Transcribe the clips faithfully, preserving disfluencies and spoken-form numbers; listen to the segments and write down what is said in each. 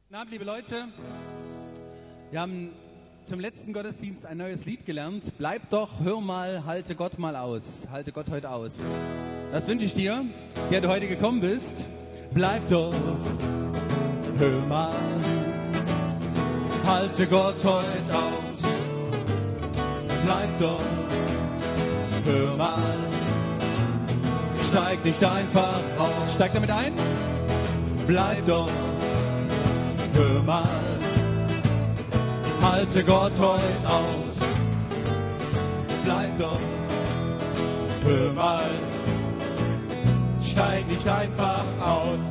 Guten Abend, liebe Leute. Wir haben zum letzten Gottesdienst ein neues Lied gelernt. Bleib doch, hör mal, halte Gott mal aus. Halte Gott heute aus. Das wünsche ich dir, der du heute gekommen bist. Bleib doch, hör mal, halte Gott heute aus. Bleib doch, hör mal, steig nicht einfach aus. Steig damit ein. Bleib doch, hör mal, halte Gott heute aus. Bleib doch, hör mal, steig nicht einfach aus.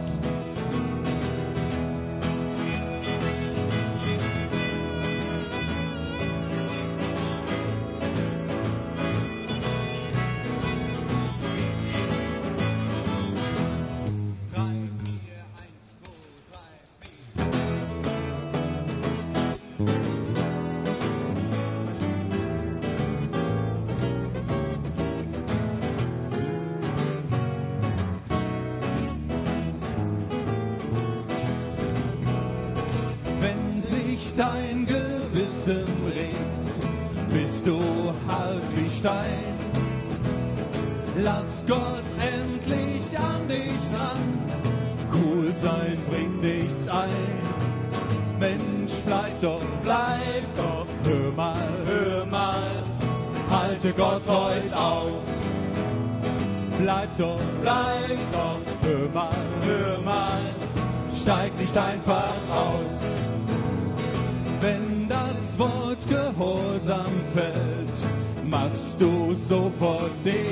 Dein Gewissen regt, bist du hart wie Stein. Lass Gott endlich an dich ran, cool sein bringt nichts ein. Mensch, bleib doch, bleib doch, hör mal, hör mal, halte Gott heute aus. Bleib doch, bleib doch, hör mal, hör mal, steig nicht einfach aus. Wenn das Wort Gehorsam fällt, machst du sofort dich,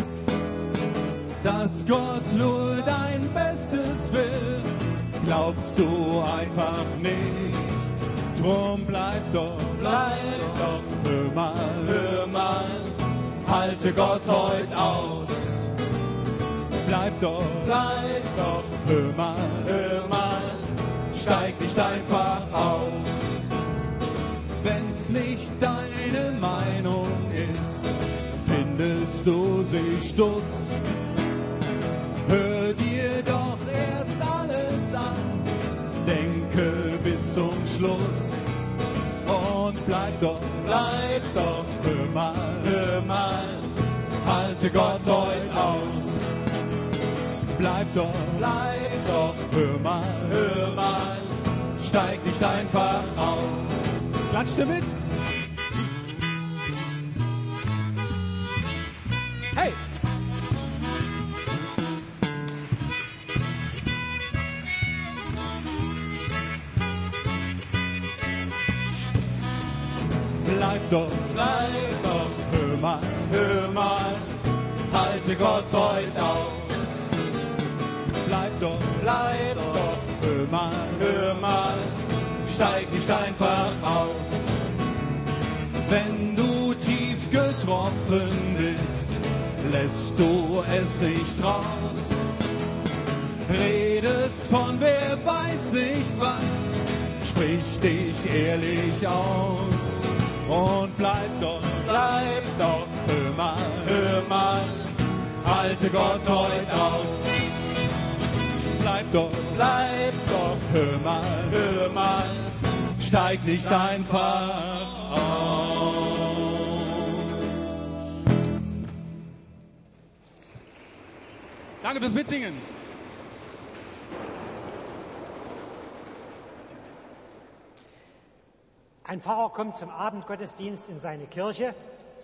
dass Gott nur dein Bestes will, glaubst du einfach nicht. Drum bleib doch, bleib doch, hör mal, hör mal, halte Gott heute aus. Bleib doch, bleib doch, hör mal, hör mal, steig nicht einfach aus. Wenn's nicht deine Meinung ist, findest du sie Stuss. Hör dir doch erst alles an, denke bis zum Schluss. Und bleib doch, bleib doch, hör mal, hör mal, halte Gott heute aus. Bleib doch, bleib doch, hör mal, hör mal, steig nicht einfach aus. Klatscht ihr mit? Hey! Bleib doch, bleib doch, hör mal, hör mal, halte Gott heute aus. Bleib doch, bleib doch, hör mal, hör mal, steig nicht einfach aus. Wenn du tief getroffen bist, lässt du es nicht raus. Redest von wer weiß nicht was, sprich dich ehrlich aus. Und bleib doch, bleib doch, hör mal, hör mal, halte Gott heute aus. Bleib doch, bleib doch, hör mal, hör mal, steig nicht einfach aus. Danke fürs Mitsingen. Ein Pfarrer kommt zum Abendgottesdienst in seine Kirche.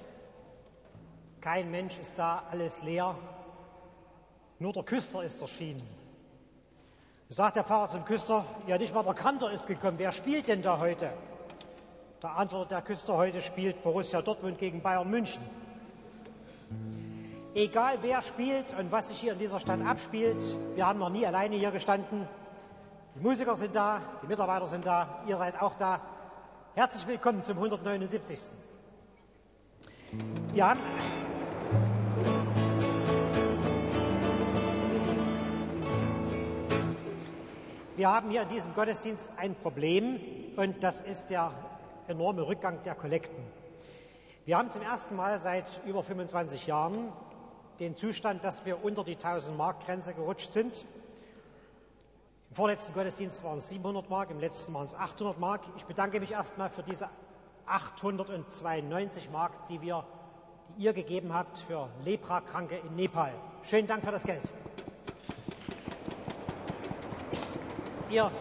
Kein Mensch ist da, alles leer. Nur der Küster ist erschienen. Sagt der Pfarrer zum Küster, ja nicht mal der Kantor ist gekommen, wer spielt denn da heute? Da antwortet der Küster, heute spielt Borussia Dortmund gegen Bayern München. Egal wer spielt und was sich hier in dieser Stadt abspielt, wir haben noch nie alleine hier gestanden. Die Musiker sind da, die Mitarbeiter sind da, ihr seid auch da. Herzlich willkommen zum hundertneunundsiebzigsten Wir haben... Wir haben hier in diesem Gottesdienst ein Problem und das ist der enorme Rückgang der Kollekten. Wir haben zum ersten Mal seit über fünfundzwanzig Jahren den Zustand, dass wir unter die tausend Mark Grenze gerutscht sind. Im vorletzten Gottesdienst waren es siebenhundert Mark, im letzten waren es achthundert Mark. Ich bedanke mich erstmal für diese achthundertzweiundneunzig Mark, die, wir, die ihr gegeben habt für Leprakranke in Nepal. Schönen Dank für das Geld. Ihr,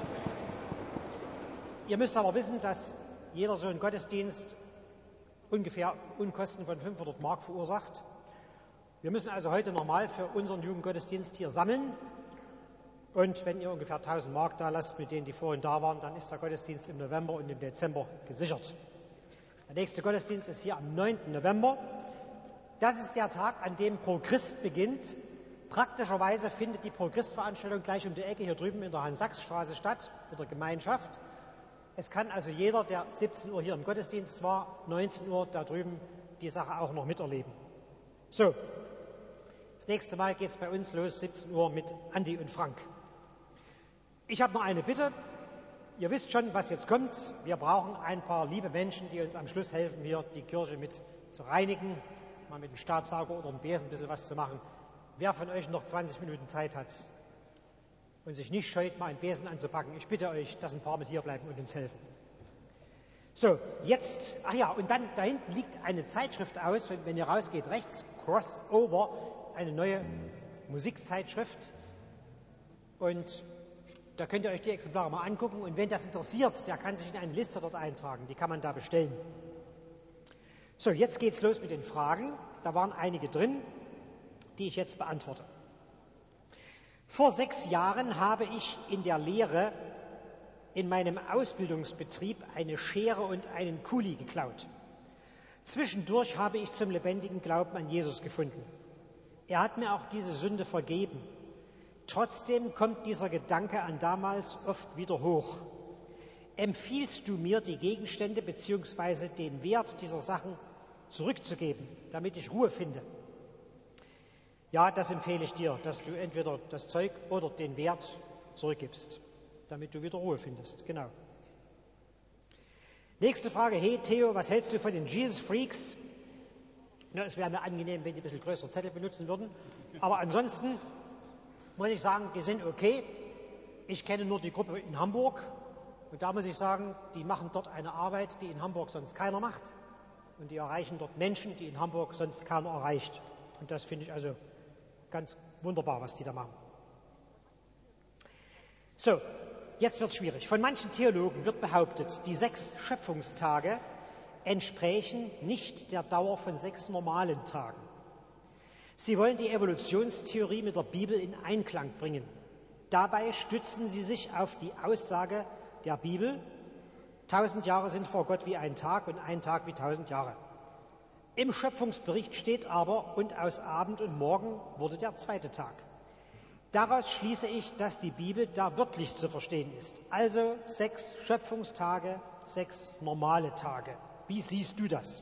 ihr müsst aber wissen, dass jeder so ein Gottesdienst ungefähr Unkosten von fünfhundert Mark verursacht. Wir müssen also heute nochmal für unseren Jugendgottesdienst hier sammeln. Und wenn ihr ungefähr tausend Mark da lasst, mit denen die vorhin da waren, dann ist der Gottesdienst im November und im Dezember gesichert. Der nächste Gottesdienst ist hier am neunten November. Das ist der Tag, an dem Pro Christ beginnt. Praktischerweise findet die Pro Christ-Veranstaltung gleich um die Ecke hier drüben in der Hans-Sachs-Straße statt, mit der Gemeinschaft. Es kann also jeder, der siebzehn Uhr hier im Gottesdienst war, neunzehn Uhr da drüben die Sache auch noch miterleben. So, das nächste Mal geht es bei uns los, siebzehn Uhr mit Andi und Frank. Ich habe noch eine Bitte. Ihr wisst schon, was jetzt kommt. Wir brauchen ein paar liebe Menschen, die uns am Schluss helfen, hier die Kirche mit zu reinigen, mal mit dem Staubsauger oder dem Besen ein bisschen was zu machen. Wer von euch noch zwanzig Minuten Zeit hat und sich nicht scheut, mal einen Besen anzupacken, ich bitte euch, dass ein paar mit hier bleiben und uns helfen. So, jetzt, ach ja, und dann da hinten liegt eine Zeitschrift aus, wenn ihr rausgeht, rechts, Crossover, eine neue Musikzeitschrift. Und da könnt ihr euch die Exemplare mal angucken. Und wenn das interessiert, der kann sich in eine Liste dort eintragen. Die kann man da bestellen. So, jetzt geht's los mit den Fragen. Da waren einige drin, die ich jetzt beantworte. Vor sechs Jahren habe ich in der Lehre in meinem Ausbildungsbetrieb eine Schere und einen Kuli geklaut. Zwischendurch habe ich zum lebendigen Glauben an Jesus gefunden. Er hat mir auch diese Sünde vergeben. Trotzdem kommt dieser Gedanke an damals oft wieder hoch. Empfiehlst du mir, die Gegenstände bzw. den Wert dieser Sachen zurückzugeben, damit ich Ruhe finde? Ja, das empfehle ich dir, dass du entweder das Zeug oder den Wert zurückgibst, damit du wieder Ruhe findest. Genau. Nächste Frage. Hey Theo, was hältst du von den Jesus Freaks? Na, es wäre mir angenehm, wenn die ein bisschen größere Zettel benutzen würden. Aber ansonsten muss ich sagen, die sind okay. Ich kenne nur die Gruppe in Hamburg. Und da muss ich sagen, die machen dort eine Arbeit, die in Hamburg sonst keiner macht. Und die erreichen dort Menschen, die in Hamburg sonst keiner erreicht. Und das finde ich also ganz wunderbar, was die da machen. So, jetzt wird es schwierig. Von manchen Theologen wird behauptet, die sechs Schöpfungstage entsprechen nicht der Dauer von sechs normalen Tagen. Sie wollen die Evolutionstheorie mit der Bibel in Einklang bringen. Dabei stützen sie sich auf die Aussage der Bibel, tausend Jahre sind vor Gott wie ein Tag und ein Tag wie tausend Jahre. Im Schöpfungsbericht steht aber, und aus Abend und Morgen wurde der zweite Tag. Daraus schließe ich, dass die Bibel da wörtlich zu verstehen ist. Also sechs Schöpfungstage, sechs normale Tage. Wie siehst du das?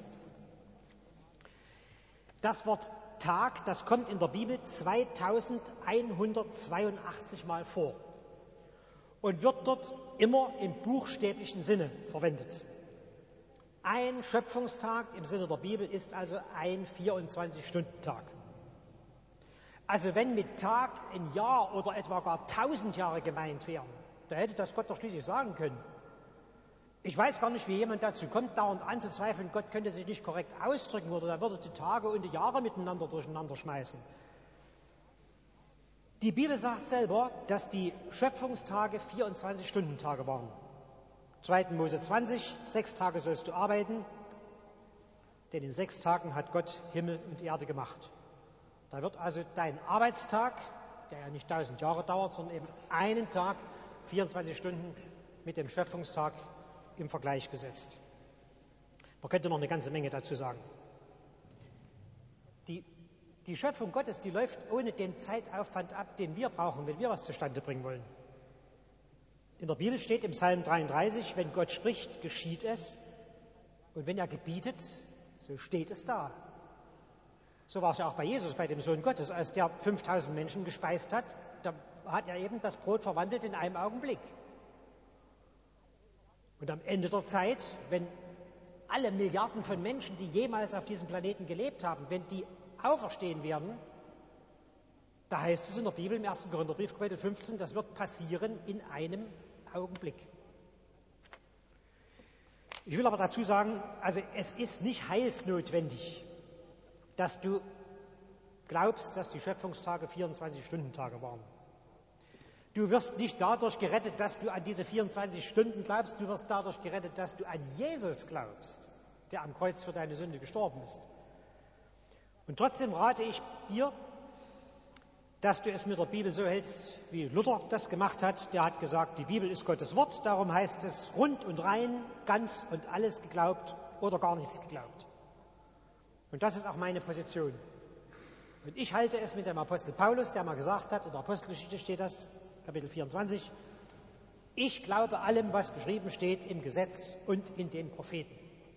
Das Wort Tag, das kommt in der Bibel zweitausendeinhundertzweiundachtzig Mal vor und wird dort immer im buchstäblichen Sinne verwendet. Ein Schöpfungstag im Sinne der Bibel ist also ein vierundzwanzig-Stunden-Tag. Also wenn mit Tag ein Jahr oder etwa gar tausend Jahre gemeint wären, da hätte das Gott doch schließlich sagen können. Ich weiß gar nicht, wie jemand dazu kommt, dauernd anzuzweifeln, Gott könnte sich nicht korrekt ausdrücken oder er würde die Tage und die Jahre miteinander durcheinander schmeißen. Die Bibel sagt selber, dass die Schöpfungstage vierundzwanzig-Stunden-Tage waren. zweiten Mose zwanzig, sechs Tage sollst du arbeiten, denn in sechs Tagen hat Gott Himmel und Erde gemacht. Da wird also dein Arbeitstag, der ja nicht tausend Jahre dauert, sondern eben einen Tag, vierundzwanzig Stunden mit dem Schöpfungstag im Vergleich gesetzt. Man könnte noch eine ganze Menge dazu sagen. Die, die Schöpfung Gottes, die läuft ohne den Zeitaufwand ab, den wir brauchen, wenn wir was zustande bringen wollen. In der Bibel steht im Psalm dreiunddreißig, wenn Gott spricht, geschieht es. Und wenn er gebietet, so steht es da. So war es ja auch bei Jesus, bei dem Sohn Gottes. Als der fünftausend Menschen gespeist hat, da hat er eben das Brot verwandelt in einem Augenblick. Und am Ende der Zeit, wenn alle Milliarden von Menschen, die jemals auf diesem Planeten gelebt haben, wenn die auferstehen werden, Da heißt es in der Bibel im ersten Korintherbrief, Kapitel fünfzehn, das wird passieren in einem Augenblick. Ich will aber dazu sagen, also es ist nicht heilsnotwendig, dass du glaubst, dass die Schöpfungstage vierundzwanzig-Stunden-Tage waren. Du wirst nicht dadurch gerettet, dass du an diese vierundzwanzig Stunden glaubst, du wirst dadurch gerettet, dass du an Jesus glaubst, der am Kreuz für deine Sünde gestorben ist. Und trotzdem rate ich dir, dass du es mit der Bibel so hältst, wie Luther das gemacht hat. Der hat gesagt, die Bibel ist Gottes Wort, darum heißt es rund und rein, ganz und alles geglaubt oder gar nichts geglaubt. Und das ist auch meine Position. Und ich halte es mit dem Apostel Paulus, der mal gesagt hat, in der Apostelgeschichte steht das, Kapitel vierundzwanzig, ich glaube allem, was geschrieben steht im Gesetz und in den Propheten.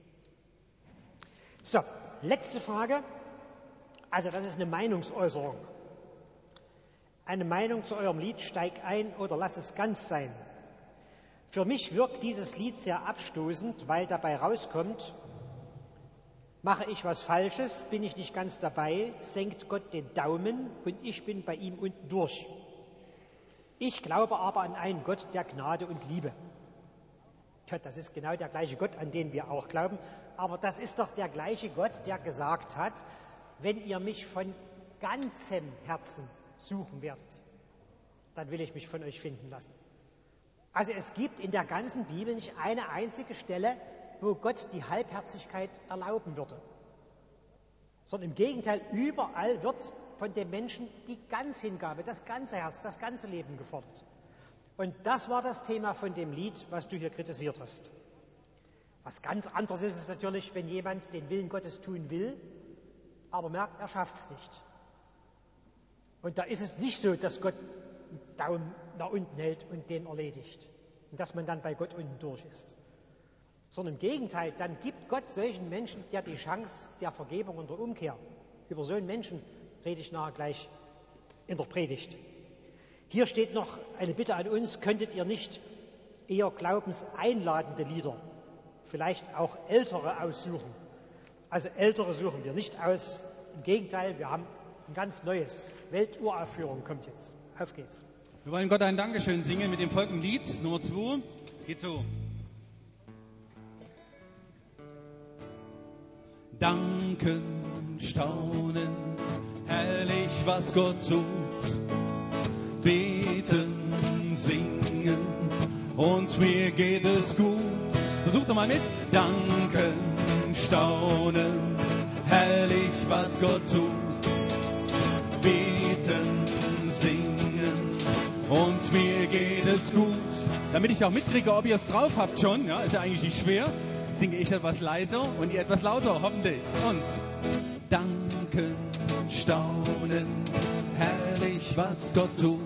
So, letzte Frage. Also das ist eine Meinungsäußerung. Eine Meinung zu eurem Lied, steig ein oder lass es ganz sein. Für mich wirkt dieses Lied sehr abstoßend, weil dabei rauskommt, mache ich was Falsches, bin ich nicht ganz dabei, senkt Gott den Daumen und ich bin bei ihm unten durch. Ich glaube aber an einen Gott der Gnade und Liebe. Ja, das ist genau der gleiche Gott, an den wir auch glauben. Aber das ist doch der gleiche Gott, der gesagt hat, wenn ihr mich von ganzem Herzen suchen werdet, dann will ich mich von euch finden lassen. Also es gibt in der ganzen Bibel nicht eine einzige Stelle, wo Gott die Halbherzigkeit erlauben würde. Sondern im Gegenteil, überall wird von dem Menschen die ganze Hingabe, das ganze Herz, das ganze Leben gefordert. Und das war das Thema von dem Lied, was du hier kritisiert hast. Was ganz anderes ist es natürlich, wenn jemand den Willen Gottes tun will, aber merkt, er schafft es nicht. Und da ist es nicht so, dass Gott einen Daumen nach unten hält und den erledigt. Und dass man dann bei Gott unten durch ist. Sondern im Gegenteil, dann gibt Gott solchen Menschen ja die Chance der Vergebung und der Umkehr. Über so einen Menschen rede ich nachher gleich in der Predigt. Hier steht noch eine Bitte an uns, könntet ihr nicht eher glaubenseinladende Lieder, vielleicht auch ältere aussuchen. Also ältere suchen wir nicht aus, im Gegenteil, wir haben ein ganz neues, Welturaufführung kommt jetzt. Auf geht's. Wir wollen Gott ein Dankeschön singen mit dem folgenden Lied, Nummer zwei, geht so. Danken, staunen, herrlich, was Gott tut. Beten, singen und mir geht es gut. Versucht doch mal mit. Danken, staunen, herrlich, was Gott tut. Beten, singen und mir geht es gut. Damit ich auch mitkriege, ob ihr es drauf habt schon, ja, ist ja eigentlich nicht schwer, singe ich etwas leiser und ihr etwas lauter, hoffentlich. Und danken, staunen, herrlich, was Gott tut.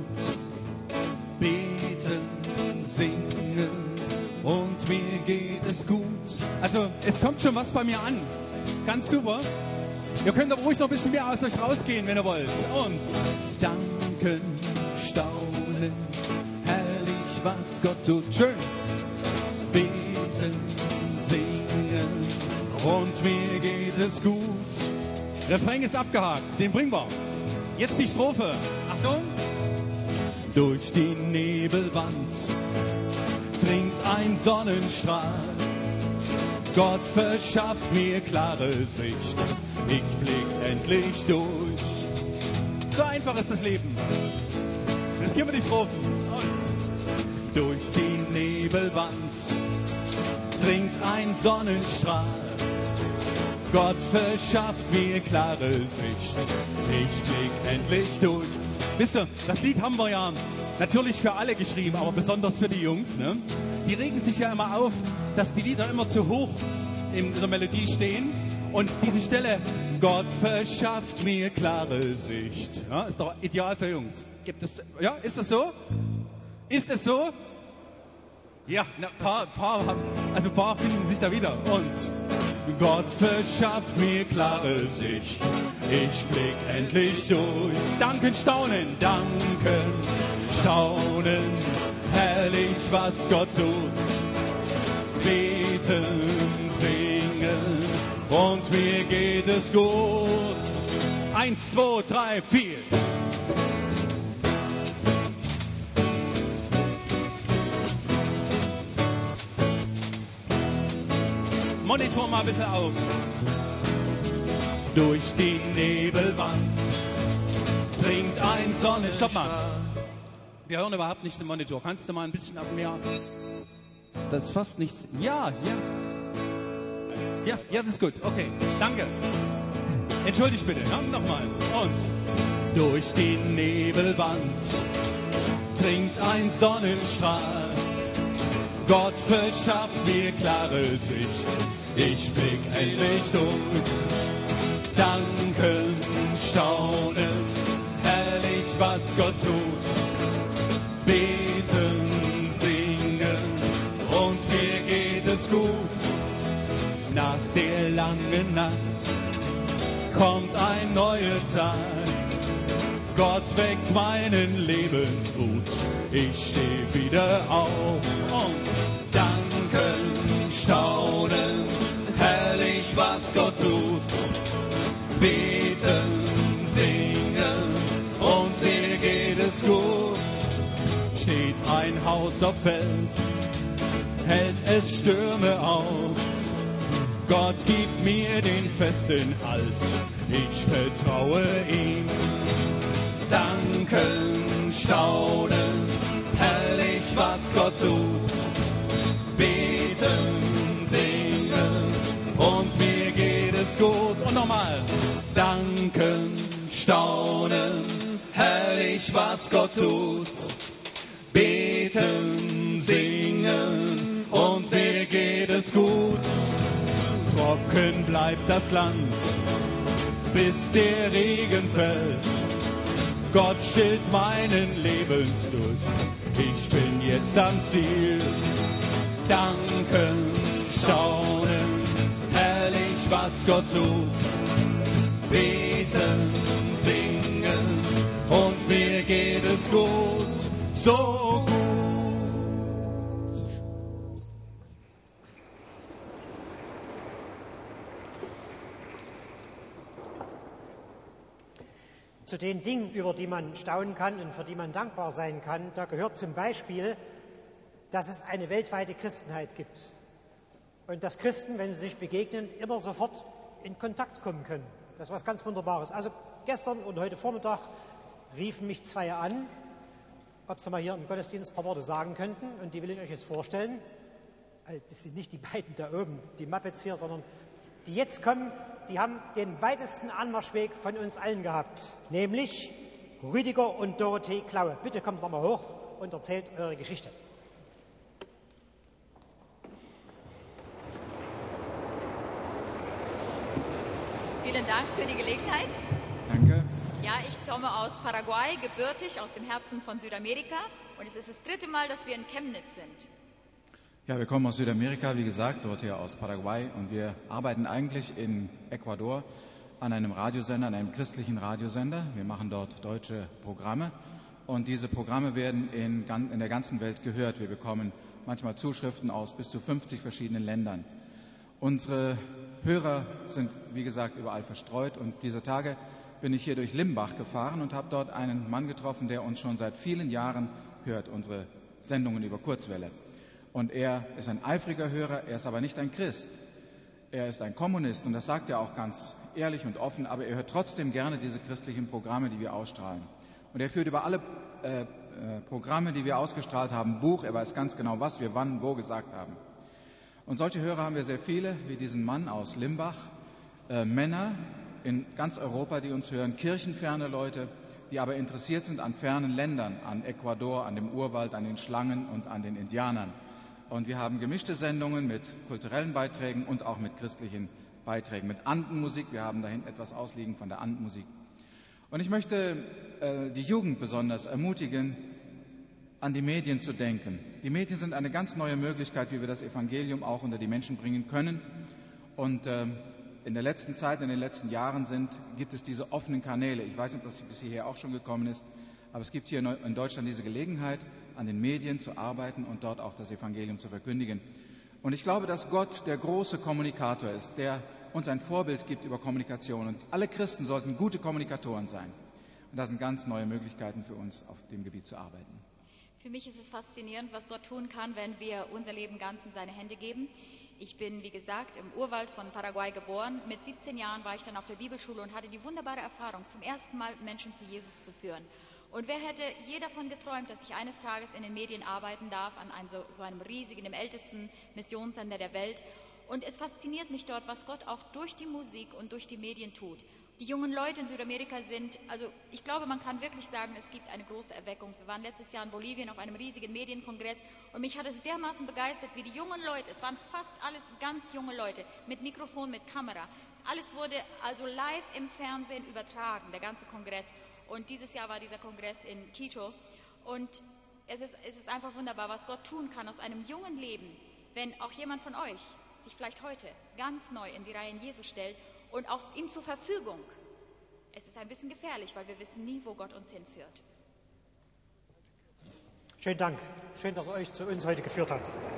Beten, singen und mir geht es gut. Also, es kommt schon was bei mir an. Ganz super. Ihr könnt aber ruhig noch ein bisschen mehr aus euch rausgehen, wenn ihr wollt. Und danken, staunen, herrlich, was Gott tut. Schön. Beten, singen und mir geht es gut. Refrain ist abgehakt, den bringen wir. Jetzt die Strophe. Achtung. Durch die Nebelwand dringt ein Sonnenstrahl. Gott verschafft mir klare Sicht. Ich blick endlich durch. So einfach ist das Leben. Jetzt gehen wir die Strophen. Und durch die Nebelwand dringt ein Sonnenstrahl. Gott verschafft mir klare Sicht. Ich blick endlich durch. Wisst ihr, das Lied haben wir ja natürlich für alle geschrieben, aber besonders für die Jungs. Ne? Die regen sich ja immer auf, dass die Lieder immer zu hoch in der Melodie stehen. Und diese Stelle, Gott verschafft mir klare Sicht. Ja, ist doch ideal für Jungs. Gibt es, ja, ist das so? Ist es so? Ja, ein paar, paar haben, also paar finden sich da wieder. Und Gott verschafft mir klare Sicht. Ich blick endlich durch. Danken, staunen, danken, staunen. Herrlich, was Gott tut. Beten, singen und mir geht es gut. Eins, zwei, drei, vier. Monitor mal bitte aus. Durch die Nebelwand dringt ein Sonnenstrahl. Stopp mal. Wir hören überhaupt nichts im Monitor. Kannst du mal ein bisschen auf mehr... Das ist fast nichts... Ja, ja. Ja, jetzt ist gut. Okay, danke. Entschuldigt bitte, ja? Nochmal. Und durch die Nebelwand dringt ein Sonnenstrahl. Gott verschafft mir klare Sicht. Ich blick endlich durch. Danken, staunen, herrlich, was Gott tut. Beten, singen und mir geht es gut. Nach der langen Nacht kommt ein neuer Tag. Gott weckt meinen Lebensmut. Ich stehe wieder auf und danken, staunen, herrlich, was Gott tut. Beten, singen und mir geht es gut. Steht ein Haus auf Fels, hält es Stürme aus. Gott gibt mir den festen Halt, ich vertraue ihm. Danken, staunen, herrlich, was Gott tut. Beten, singen und mir geht es gut. Und nochmal. Danken, staunen, herrlich, was Gott tut. Beten, singen und mir geht es gut. Trocken bleibt das Land, bis der Regen fällt. Gott stillt meinen Lebensdurst, ich bin jetzt am Ziel. Danken, staunen, herrlich, was Gott tut. Beten, singen und mir geht es gut, so gut. Zu den Dingen, über die man staunen kann und für die man dankbar sein kann, da gehört zum Beispiel, dass es eine weltweite Christenheit gibt. Und dass Christen, wenn sie sich begegnen, immer sofort in Kontakt kommen können. Das ist was ganz Wunderbares. Also gestern und heute Vormittag riefen mich zwei an, ob sie mal hier im Gottesdienst ein paar Worte sagen könnten. Und die will ich euch jetzt vorstellen. Das sind nicht die beiden da oben, die Muppets hier, sondern die jetzt kommen, die haben den weitesten Anmarschweg von uns allen gehabt. Nämlich Rüdiger und Dorothee Klaue. Bitte kommt noch mal hoch und erzählt eure Geschichte. Vielen Dank für die Gelegenheit. Danke. Ja, ich komme aus Paraguay, gebürtig aus dem Herzen von Südamerika. Und es ist das dritte Mal, dass wir in Chemnitz sind. Ja, wir kommen aus Südamerika, wie gesagt, dort hier aus Paraguay. Und wir arbeiten eigentlich in Ecuador an einem Radiosender, an einem christlichen Radiosender. Wir machen dort deutsche Programme. Und diese Programme werden in, in der ganzen Welt gehört. Wir bekommen manchmal Zuschriften aus bis zu fünfzig verschiedenen Ländern. Unsere Hörer sind, wie gesagt, überall verstreut. Und diese Tage bin ich hier durch Limbach gefahren und habe dort einen Mann getroffen, der uns schon seit vielen Jahren hört, unsere Sendungen über Kurzwelle. Und er ist ein eifriger Hörer, er ist aber nicht ein Christ. Er ist ein Kommunist und das sagt er auch ganz ehrlich und offen, aber er hört trotzdem gerne diese christlichen Programme, die wir ausstrahlen. Und er führt über alle äh, äh, Programme, die wir ausgestrahlt haben, Buch. Er weiß ganz genau, was wir wann, wo gesagt haben. Und solche Hörer haben wir sehr viele, wie diesen Mann aus Limbach. Äh, Männer in ganz Europa, die uns hören, kirchenferne Leute, die aber interessiert sind an fernen Ländern, an Ecuador, an dem Urwald, an den Schlangen und an den Indianern. Und wir haben gemischte Sendungen mit kulturellen Beiträgen und auch mit christlichen Beiträgen, mit Andenmusik. Wir haben da hinten etwas ausliegen von der Andenmusik. Und ich möchte äh, die Jugend besonders ermutigen, an die Medien zu denken. Die Medien sind eine ganz neue Möglichkeit, wie wir das Evangelium auch unter die Menschen bringen können. Und äh, in der letzten Zeit, in den letzten Jahren sind, gibt es diese offenen Kanäle. Ich weiß nicht, ob das bis hierher auch schon gekommen ist, aber es gibt hier in Deutschland diese Gelegenheit, an den Medien zu arbeiten und dort auch das Evangelium zu verkündigen. Und ich glaube, dass Gott der große Kommunikator ist, der uns ein Vorbild gibt über Kommunikation. Und alle Christen sollten gute Kommunikatoren sein. Und das sind ganz neue Möglichkeiten für uns, auf dem Gebiet zu arbeiten. Für mich ist es faszinierend, was Gott tun kann, wenn wir unser Leben ganz in seine Hände geben. Ich bin, wie gesagt, im Urwald von Paraguay geboren. Mit siebzehn Jahren war ich dann auf der Bibelschule und hatte die wunderbare Erfahrung, zum ersten Mal Menschen zu Jesus zu führen. Und wer hätte je davon geträumt, dass ich eines Tages in den Medien arbeiten darf, an einem, so, so einem riesigen, dem ältesten Missionssender der Welt. Und es fasziniert mich dort, was Gott auch durch die Musik und durch die Medien tut. Die jungen Leute in Südamerika sind, also ich glaube, man kann wirklich sagen, es gibt eine große Erweckung. Wir waren letztes Jahr in Bolivien auf einem riesigen Medienkongress und mich hat es dermaßen begeistert, wie die jungen Leute, es waren fast alles ganz junge Leute, mit Mikrofon, mit Kamera. Alles wurde also live im Fernsehen übertragen, der ganze Kongress. Und dieses Jahr war dieser Kongress in Quito. Und es ist, es ist einfach wunderbar, was Gott tun kann aus einem jungen Leben, wenn auch jemand von euch sich vielleicht heute ganz neu in die Reihen Jesu stellt und auch ihm zur Verfügung. Es ist ein bisschen gefährlich, weil wir wissen nie, wo Gott uns hinführt. Schönen Dank. Schön, dass er euch zu uns heute geführt hat.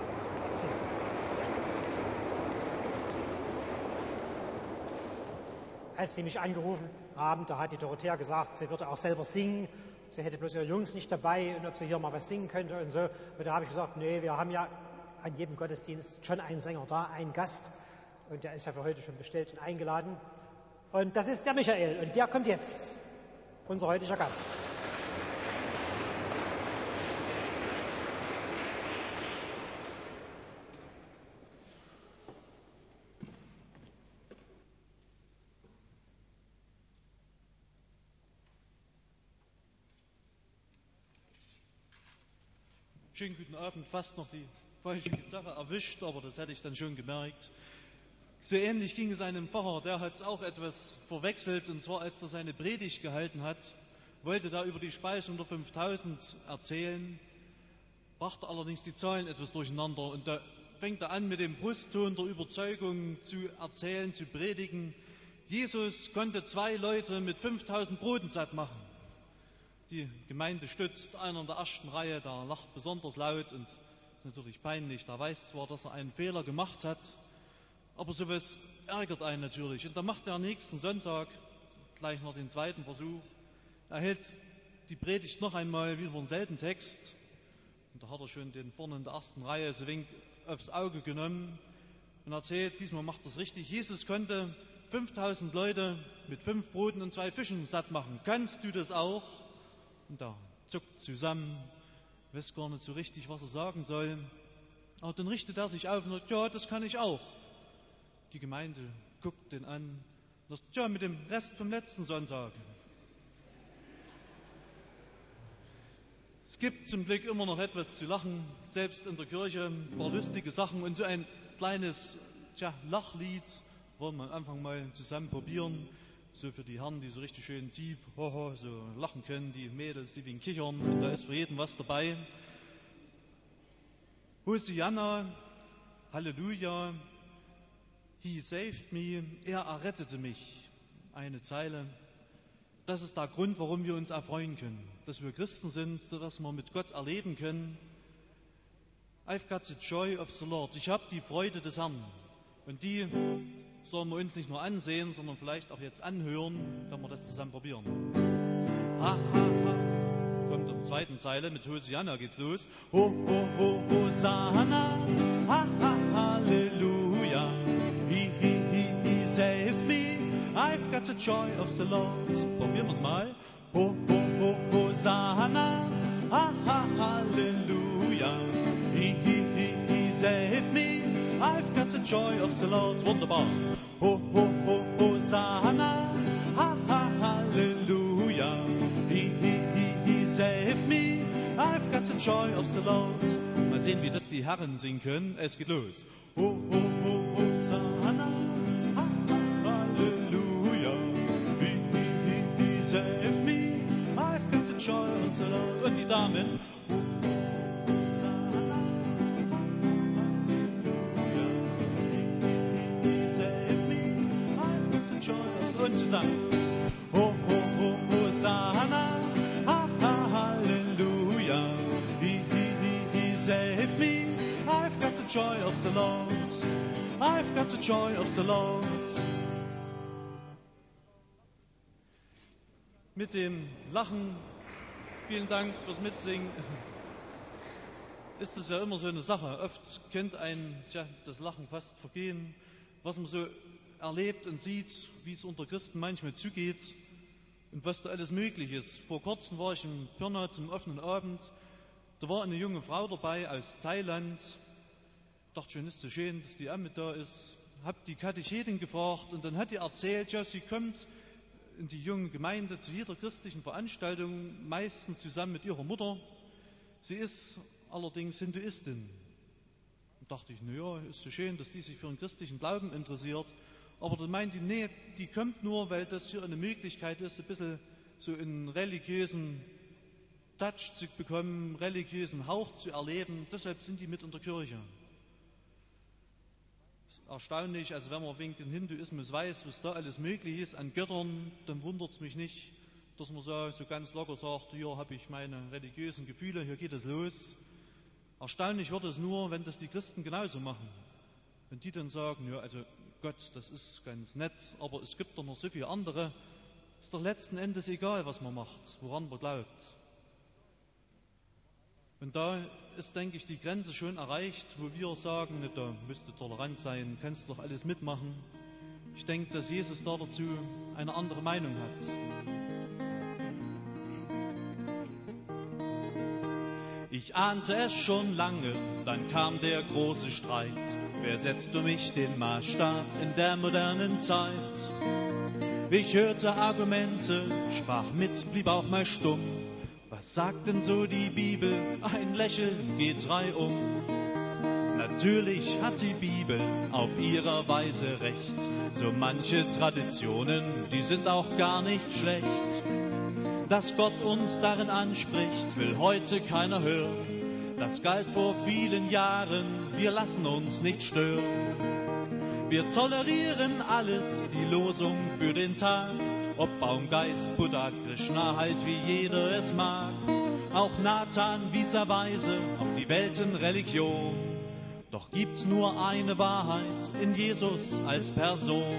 Als die mich angerufen haben, da hat die Dorothea gesagt, sie würde auch selber singen. Sie hätte bloß ihre Jungs nicht dabei und ob sie hier mal was singen könnte und so. Und da habe ich gesagt, nee, wir haben ja an jedem Gottesdienst schon einen Sänger da, einen Gast. Und der ist ja für heute schon bestellt und eingeladen. Und das ist der Michael. Und der kommt jetzt, unser heutiger Gast. Schönen guten Abend, fast noch die falsche Gitarre erwischt, aber das hätte ich dann schon gemerkt. So ähnlich ging es einem Pfarrer, der hat es auch etwas verwechselt, und zwar als er seine Predigt gehalten hat, wollte da über die Speisung der fünftausend erzählen, brachte allerdings die Zahlen etwas durcheinander und da fängt er an mit dem Brustton der Überzeugung zu erzählen, zu predigen. Jesus konnte zwei Leute mit fünftausend Broten satt machen. Die Gemeinde stützt, einer in der ersten Reihe, der lacht besonders laut und ist natürlich peinlich. Der weiß zwar, dass er einen Fehler gemacht hat, aber sowas ärgert einen natürlich. Und dann macht er am nächsten Sonntag gleich noch den zweiten Versuch. Er hält die Predigt noch einmal wieder denselben Text. Und da hat er schon den vorne in der ersten Reihe so wenig aufs Auge genommen und erzählt, diesmal macht er es richtig. Jesus konnte fünftausend Leute mit fünf Broten und zwei Fischen satt machen. Kannst du das auch? Und da zuckt zusammen, weiß gar nicht so richtig, was er sagen soll. Aber dann richtet er sich auf und sagt, ja, das kann ich auch. Die Gemeinde guckt den an und sagt, ja, mit dem Rest vom letzten Sonntag. Es gibt zum Glück immer noch etwas zu lachen, selbst in der Kirche, ein paar lustige Sachen und so ein kleines tja, Lachlied wollen wir am Anfang mal zusammen probieren. So für die Herren, die so richtig schön tief hoho, so lachen können, die Mädels, die wegen kichern, und da ist für jeden was dabei. Hosianna, Halleluja, He saved me, er errettete mich. Eine Zeile. Das ist der Grund, warum wir uns erfreuen können, dass wir Christen sind, dass wir mit Gott erleben können. I've got the joy of the Lord. Ich habe die Freude des Herrn. Und die sollen wir uns nicht nur ansehen, sondern vielleicht auch jetzt anhören, wenn wir das zusammen probieren. Ha, ha, ha. Kommt in der zweiten Zeile, mit Hosianna geht's los. Ho, ho, ho, Hosanna, ha, ha, Halleluja. He, he, he, he saved me. I've got the joy of the Lord. Probieren wir's mal. Ho, ho, ho, Hosanna, ha, ha, Halleluja. He, he, he, he saved me. I've got the joy of the Lord. Wunderbar. Ho, ho, ho, Hosanna, ha, ha, Halleluja. He, he, he, he saved me. I've got the joy of the Lord. Mal sehen, wie das die Herren singen können. Es geht los. Ho, ho, ho, Hosanna, ha, ha, Halleluja. He, he, he, he saved me. I've got the joy of the Lord. Und die Damen. Und zusammen. Ho, ho, ho, Hosanna, ha, ha, Halleluja. He, he, he, he saved me. I've got the joy of the Lord. I've got the joy of the Lord. Mit dem Lachen, vielen Dank fürs Mitsingen. ist es ja immer so eine Sache. Oft könnte ein tja, das Lachen fast vergehen, was man so erlebt und sieht, wie es unter Christen manchmal zugeht und was da alles möglich ist. Vor kurzem war ich in Pirna zum offenen Abend. Da war eine junge Frau dabei aus Thailand. Ich dachte schon, ist so schön, dass die auch mit da ist. Hab die Katechetin gefragt und dann hat die erzählt, ja, sie kommt in die junge Gemeinde zu jeder christlichen Veranstaltung, meistens zusammen mit ihrer Mutter. Sie ist allerdings Hinduistin. Und dachte ich, naja, ist so schön, dass die sich für den christlichen Glauben interessiert. Aber dann meint die, nee, die kommt nur, weil das hier eine Möglichkeit ist, ein bisschen so einen religiösen Touch zu bekommen, religiösen Hauch zu erleben. Deshalb sind die mit in der Kirche. Erstaunlich, also wenn man wegen dem Hinduismus weiß, was da alles möglich ist an Göttern, dann wundert es mich nicht, dass man so, so ganz locker sagt, hier habe ich meine religiösen Gefühle, hier geht es los. Erstaunlich wird es nur, wenn das die Christen genauso machen. Wenn die dann sagen, ja, also Gott, das ist ganz nett, aber es gibt doch noch so viele andere, ist doch letzten Endes egal, was man macht, woran man glaubt. Und da ist, denke ich, die Grenze schon erreicht, wo wir sagen, ne, da müsste tolerant sein, kannst doch alles mitmachen. Ich denke, dass Jesus da dazu eine andere Meinung hat. Ich ahnte es schon lange, dann kam der große Streit. Wer setzt für mich den Maßstab in der modernen Zeit? Ich hörte Argumente, sprach mit, blieb auch mal stumm. Was sagt denn so die Bibel? Ein Lächeln geht reihum. Natürlich hat die Bibel auf ihrer Weise recht. So manche Traditionen, die sind auch gar nicht schlecht. Dass Gott uns darin anspricht, will heute keiner hören. Das galt vor vielen Jahren, wir lassen uns nicht stören. Wir tolerieren alles, die Losung für den Tag. Ob Baumgeist, Buddha, Krishna, halt wie jeder es mag. Auch Nathan wieserweise auf die Weltenreligion. Doch gibt's nur eine Wahrheit in Jesus als Person.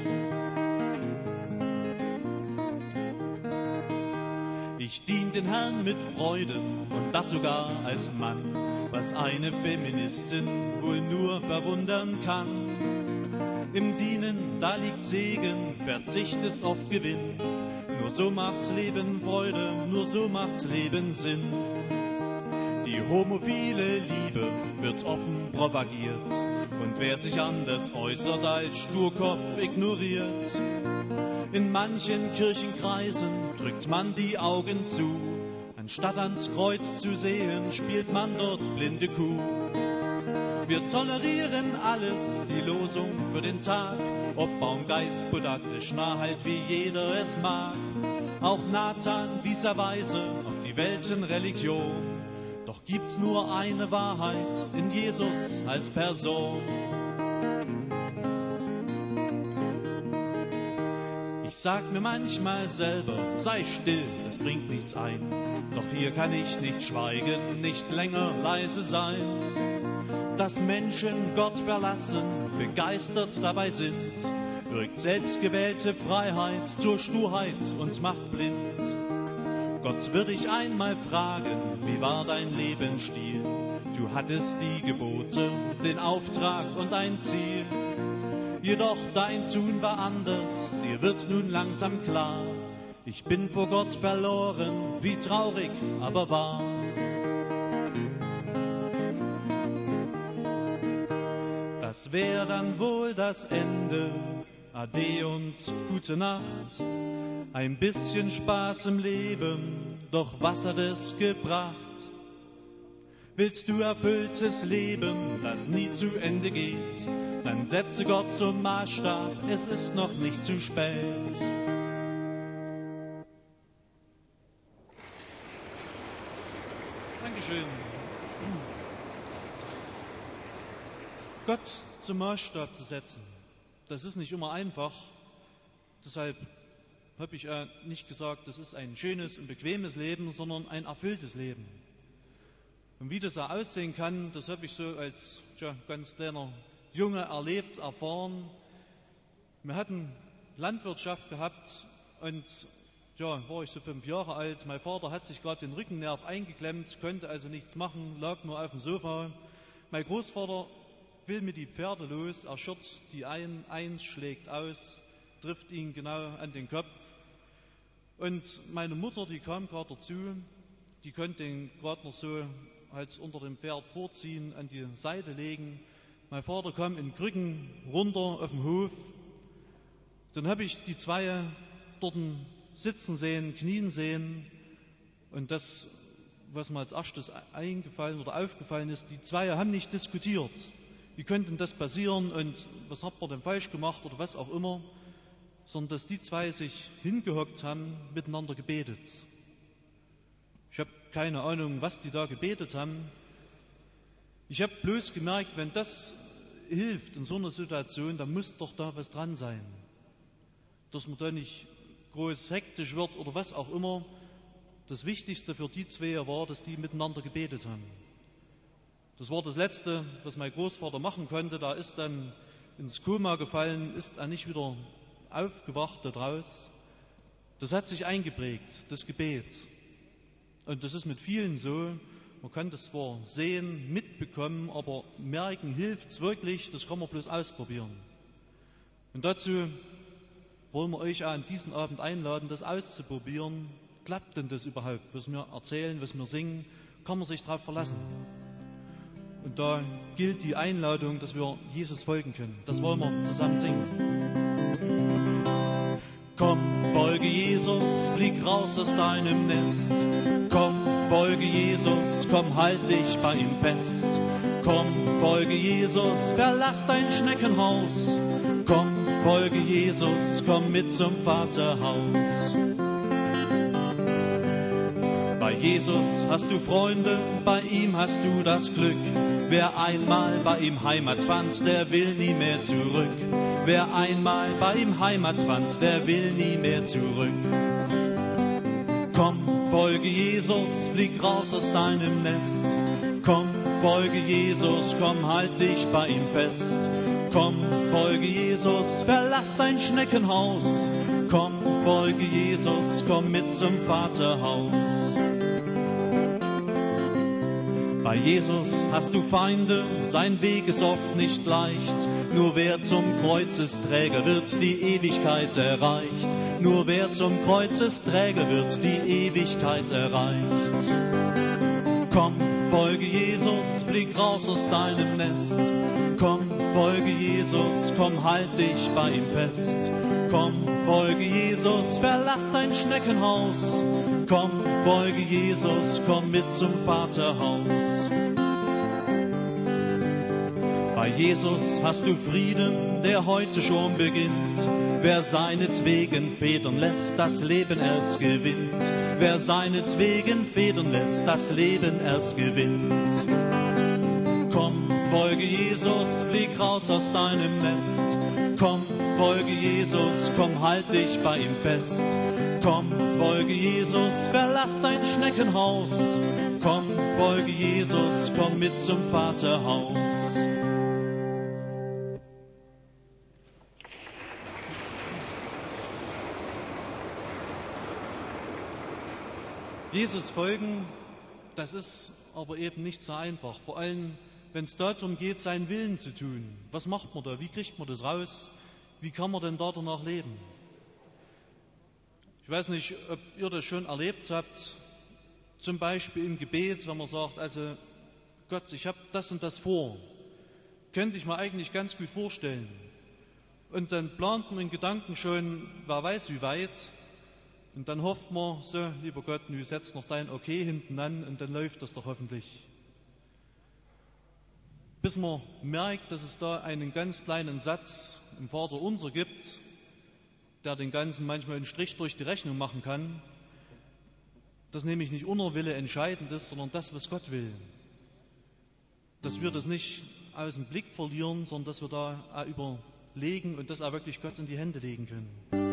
Ich dien den Herrn mit Freude und das sogar als Mann, was eine Feministin wohl nur verwundern kann. Im Dienen, da liegt Segen, Verzicht ist oft Gewinn. Nur so macht's Leben Freude, nur so macht's Leben Sinn. Die homophile Liebe wird offen propagiert. Und wer sich anders äußert als Sturkopf ignoriert. In manchen Kirchenkreisen drückt man die Augen zu. Anstatt ans Kreuz zu sehen, spielt man dort blinde Kuh. Wir tolerieren alles, die Losung für den Tag. Ob Baumgeist, Buddha, Krishna, halt wie jeder es mag. Auch Nathan wieserweise auf die Weltenreligion. Doch gibt's nur eine Wahrheit in Jesus als Person. Ich sag mir manchmal selber, sei still, das bringt nichts ein. Doch hier kann ich nicht schweigen, nicht länger leise sein. Dass Menschen Gott verlassen, begeistert dabei sind, wirkt selbstgewählte Freiheit zur Sturheit und macht blind. Gott wird dich einmal fragen, wie war dein Lebensstil? Du hattest die Gebote, den Auftrag und ein Ziel. Jedoch dein Tun war anders, dir wird's nun langsam klar. Ich bin vor Gott verloren, wie traurig, aber wahr. Das wär dann wohl das Ende. Ade und gute Nacht. Ein bisschen Spaß im Leben, doch was hat es gebracht? Willst du erfülltes Leben, das nie zu Ende geht? Dann setze Gott zum Maßstab, es ist noch nicht zu spät. Dankeschön. Gott zum Maßstab zu setzen, das ist nicht immer einfach. Deshalb habe ich äh, nicht gesagt, das ist ein schönes und bequemes Leben, sondern ein erfülltes Leben. Und wie das auch aussehen kann, das habe ich so als tja, ganz kleiner Junge erlebt, erfahren. Wir hatten Landwirtschaft gehabt und ja, war ich so fünf Jahre alt. Mein Vater hat sich gerade den Rückennerv eingeklemmt, konnte also nichts machen, lag nur auf dem Sofa. Mein Großvater will mit die Pferde los, er schürt die ein, eins, schlägt aus, trifft ihn genau an den Kopf. Und meine Mutter, die kam gerade dazu, die konnte ihn gerade noch so halt unter dem Pferd vorziehen, an die Seite legen. Mein Vater kam in Krücken runter auf den Hof. Dann habe ich die zwei dort sitzen sehen, knien sehen. Und das, was mir als erstes eingefallen oder aufgefallen ist, die zwei haben nicht diskutiert. Wie könnte denn das passieren und was habt ihr denn falsch gemacht oder was auch immer, sondern dass die zwei sich hingehockt haben, miteinander gebetet. Ich habe keine Ahnung, was die da gebetet haben. Ich habe bloß gemerkt, wenn das hilft in so einer Situation, dann muss doch da was dran sein. Dass man da nicht groß hektisch wird oder was auch immer. Das Wichtigste für die zwei war, dass die miteinander gebetet haben. Das war das Letzte, was mein Großvater machen konnte. Da ist dann ins Koma gefallen, ist er nicht wieder aufgewacht daraus. Das hat sich eingeprägt, das Gebet. Und das ist mit vielen so. Man kann das zwar sehen, mitbekommen, aber merken, hilft es wirklich, das kann man bloß ausprobieren. Und dazu wollen wir euch auch an diesem Abend einladen, das auszuprobieren. Klappt denn das überhaupt, was wir erzählen, was wir singen? Kann man sich darauf verlassen? Und da gilt die Einladung, dass wir Jesus folgen können. Das wollen wir zusammen singen. Komm, folge Jesus, flieg raus aus deinem Nest. Komm, folge Jesus, komm, halt dich bei ihm fest. Komm, folge Jesus, verlass dein Schneckenhaus. Komm, folge Jesus, komm mit zum Vaterhaus. Bei Jesus hast du Freunde, bei ihm hast du das Glück. Wer einmal bei ihm Heimat fand, der will nie mehr zurück. Wer einmal bei ihm Heimat fand, der will nie mehr zurück. Komm, folge Jesus, flieg raus aus deinem Nest. Komm, folge Jesus, komm, halt dich bei ihm fest. Komm, folge Jesus, verlass dein Schneckenhaus. Komm, folge Jesus, komm mit zum Vaterhaus. Bei Jesus hast du Feinde, sein Weg ist oft nicht leicht. Nur wer zum Kreuzesträger wird, die Ewigkeit erreicht. Nur wer zum Kreuzesträger wird, die Ewigkeit erreicht. Komm, folge Jesus, flieg raus aus deinem Nest. Komm, folge Jesus, komm, halt dich bei ihm fest. Komm, folge Jesus, verlass dein Schneckenhaus. Komm, folge Jesus, komm mit zum Vaterhaus. Bei Jesus hast du Frieden, der heute schon beginnt. Wer seinetwegen federn lässt, das Leben erst gewinnt. Wer seinetwegen federn lässt, das Leben erst gewinnt. Komm, folge Jesus, flieg raus aus deinem Nest. Komm, folge Jesus, komm, halt dich bei ihm fest. Komm, folge Jesus, verlass dein Schneckenhaus. Komm, folge Jesus, komm mit zum Vaterhaus. Jesus folgen, das ist aber eben nicht so einfach. Vor allem, wenn es darum geht, seinen Willen zu tun. Was macht man da? Wie kriegt man das raus? Wie kann man denn da danach leben? Ich weiß nicht, ob ihr das schon erlebt habt, zum Beispiel im Gebet, wenn man sagt, also Gott, ich habe das und das vor. Könnte ich mir eigentlich ganz gut vorstellen. Und dann plant man in Gedanken schon, wer weiß wie weit. Und dann hofft man, so, lieber Gott, du setzt noch dein Okay hinten an und dann läuft das doch hoffentlich. Bis man merkt, dass es da einen ganz kleinen Satz im Vaterunser gibt, der den Ganzen manchmal einen Strich durch die Rechnung machen kann, dass nämlich nicht unser Wille entscheidend ist, sondern das, was Gott will. Dass wir das nicht aus dem Blick verlieren, sondern dass wir da auch überlegen und das auch wirklich Gott in die Hände legen können.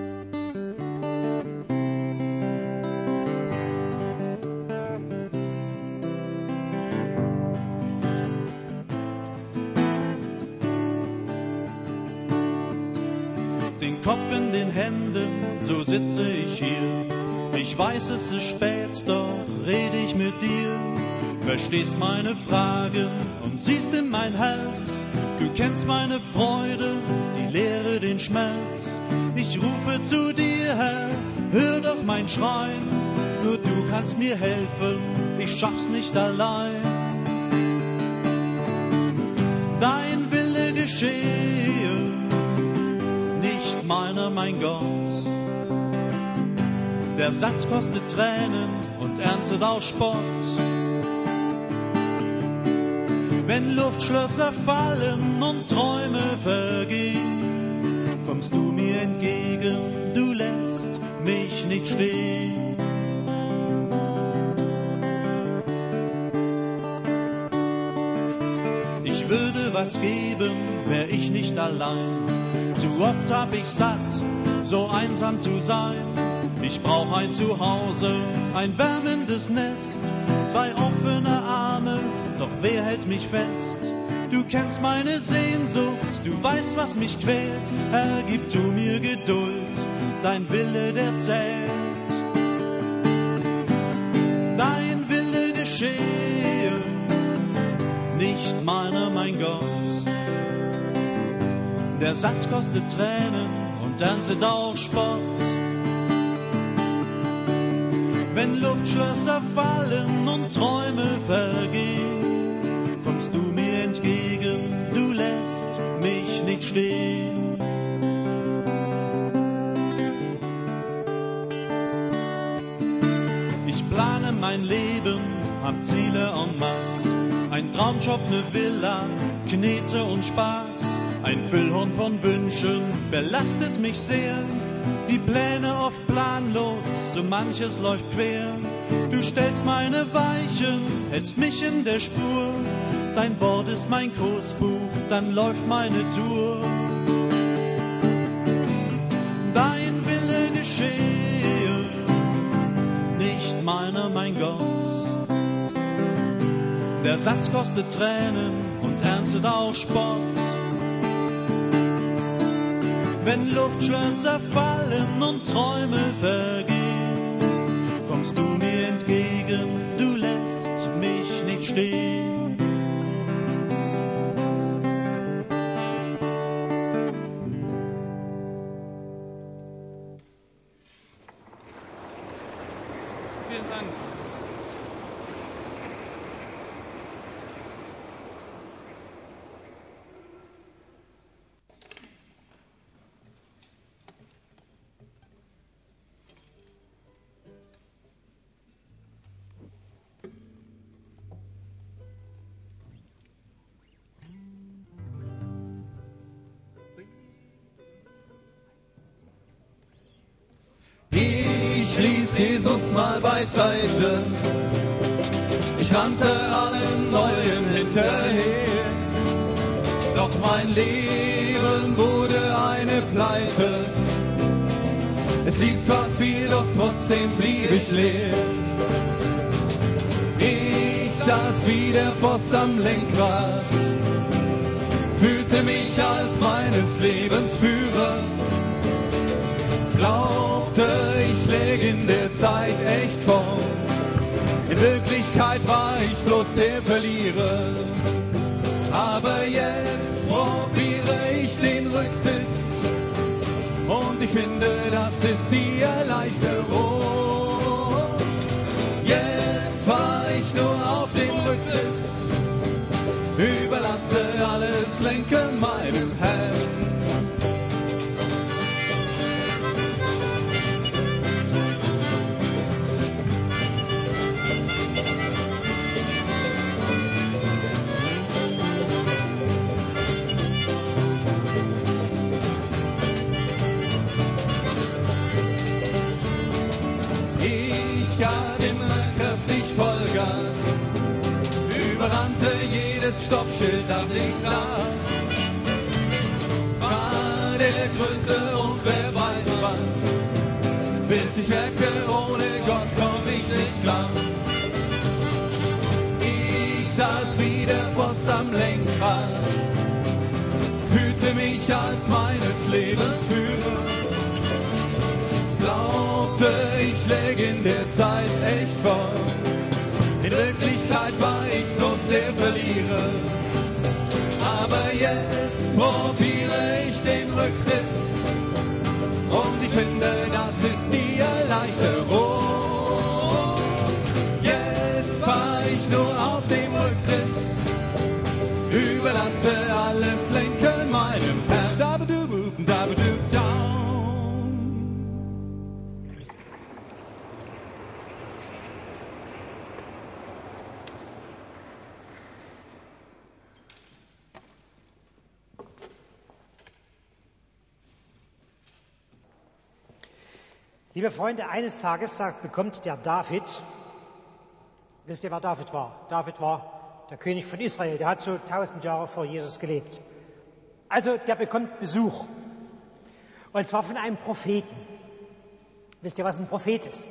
Den Kopf in den Händen, so sitze ich hier. Ich weiß, es ist spät, doch rede ich mit dir. Verstehst meine Frage und siehst in mein Herz. Du kennst meine Freude, die Leere, den Schmerz. Ich rufe zu dir, Herr, hör doch mein Schreien. Nur du kannst mir helfen, ich schaff's nicht allein. Dein Wille geschehe, nicht meiner, mein Gott. Der Satz kostet Tränen und erntet auch Spott. Wenn Luftschlösser fallen und Träume vergehen, kommst du mir entgegen, du lässt mich nicht stehen. Ich würde was geben, wär ich nicht allein. Zu oft hab ich satt, so einsam zu sein. Ich brauch ein Zuhause, ein wärmendes Nest, zwei offene Arme, doch wer hält mich fest? Du kennst meine Sehnsucht, du weißt, was mich quält. Herr, gib du mir Geduld, dein Wille, der zählt. Dein Wille geschehe, nicht meiner, mein Gott. Der Satz kostet Tränen und erntet auch Spott. Wenn Luftschlösser fallen und Träume vergehen, kommst du mir entgegen, du lässt mich nicht stehen. Ich plane mein Leben, hab Ziele en masse. Ein Traumjob, ne Villa, Knete und Spaß. Ein Füllhorn von Wünschen belastet mich sehr. Die Pläne oft planlos, so manches läuft quer. Du stellst meine Weichen, hältst mich in der Spur. Dein Wort ist mein Kursbuch, dann läuft meine Tour. Dein Wille geschehe, nicht meiner, mein Gott. Der Satz kostet Tränen und erntet auch Spott. Wenn Luftschlösser fallen und Träume vergehen, kommst du mir entgegen, du lässt mich nicht stehen. Vielen Dank. Ich ließ Jesus mal beiseite, ich rannte allem Neuen hinterher, doch mein Leben wurde eine Pleite. Es lief zwar viel, doch trotzdem blieb ich leer. Ich saß wie der Boss am Lenkrad, fühlte mich als meines Lebens Führer, glaubte, ich läge in der Zeit echt vorn. In Wirklichkeit war ich bloß der Verlierer. Aber jetzt probiere ich den Rücksitz und ich finde, das ist die Erleichterung. Jetzt fahr ich nur auf den Rücksitz, überlasse alles Lenken meinem Herrn. Stoppschild, das ich sah, war der Größte und wer weiß was, bis ich merkte, ohne Gott komm ich nicht klar. Ich saß wie der Boss am Lenkrad, fühlte mich als meines Lebens Führer, glaubte, ich läge Wirklichkeit war ich bloß der Verlierer. Aber jetzt probiere ich den Rücksitz und ich finde, das ist die Erleichterung. Jetzt fahr ich nur auf dem Rücksitz, überlasse alles Lenken meinem Herrn. Dabadoo, dabadoo, down. Liebe Freunde, eines Tages sagt, bekommt der David, wisst ihr, wer David war? David war der König von Israel, der hat so tausend Jahre vor Jesus gelebt. Also der bekommt Besuch, und zwar von einem Propheten. Wisst ihr, was ein Prophet ist?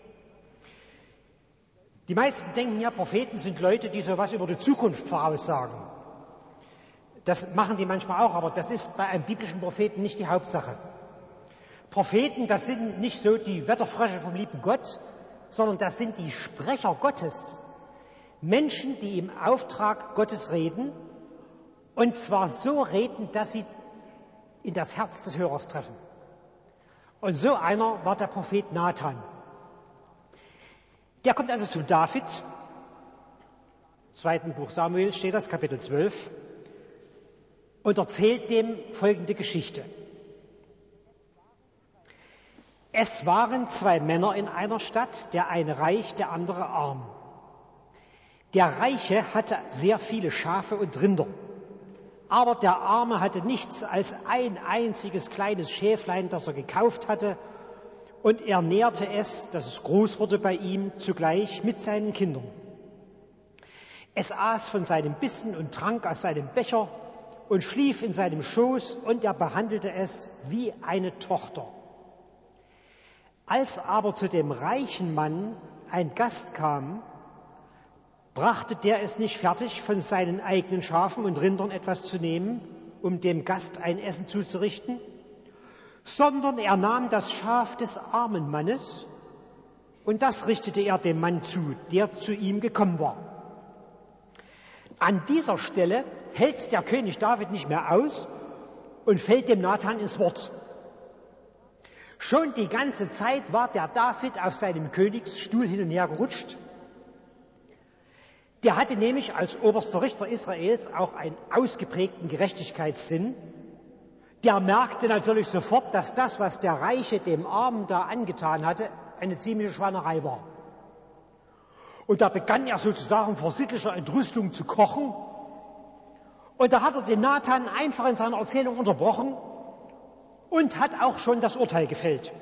Die meisten denken ja, Propheten sind Leute, die so was über die Zukunft voraussagen. Das machen die manchmal auch, aber das ist bei einem biblischen Propheten nicht die Hauptsache. Propheten, das sind nicht so die Wetterfrösche vom lieben Gott, sondern das sind die Sprecher Gottes. Menschen, die im Auftrag Gottes reden, und zwar so reden, dass sie in das Herz des Hörers treffen. Und so einer war der Prophet Nathan. Der kommt also zu David, im zweiten Buch Samuel steht das, Kapitel zwölf, und erzählt dem folgende Geschichte. Es waren zwei Männer in einer Stadt, der eine reich, der andere arm. Der Reiche hatte sehr viele Schafe und Rinder, aber der Arme hatte nichts als ein einziges kleines Schäflein, das er gekauft hatte, und er nährte es, dass es groß wurde bei ihm, zugleich mit seinen Kindern. Es aß von seinem Bissen und trank aus seinem Becher und schlief in seinem Schoß, und er behandelte es wie eine Tochter. Als aber zu dem reichen Mann ein Gast kam, brachte der es nicht fertig, von seinen eigenen Schafen und Rindern etwas zu nehmen, um dem Gast ein Essen zuzurichten, sondern er nahm das Schaf des armen Mannes, und das richtete er dem Mann zu, der zu ihm gekommen war. An dieser Stelle hält's der König David nicht mehr aus und fällt dem Nathan ins Wort. Schon die ganze Zeit war der David auf seinem Königsstuhl hin und her gerutscht. Der hatte nämlich als oberster Richter Israels auch einen ausgeprägten Gerechtigkeitssinn. Der merkte natürlich sofort, dass das, was der Reiche dem Armen da angetan hatte, eine ziemliche Schweinerei war. Und da begann er sozusagen vor sittlicher Entrüstung zu kochen. Und da hat er den Nathan einfach in seiner Erzählung unterbrochen und hat auch schon das Urteil gefällt.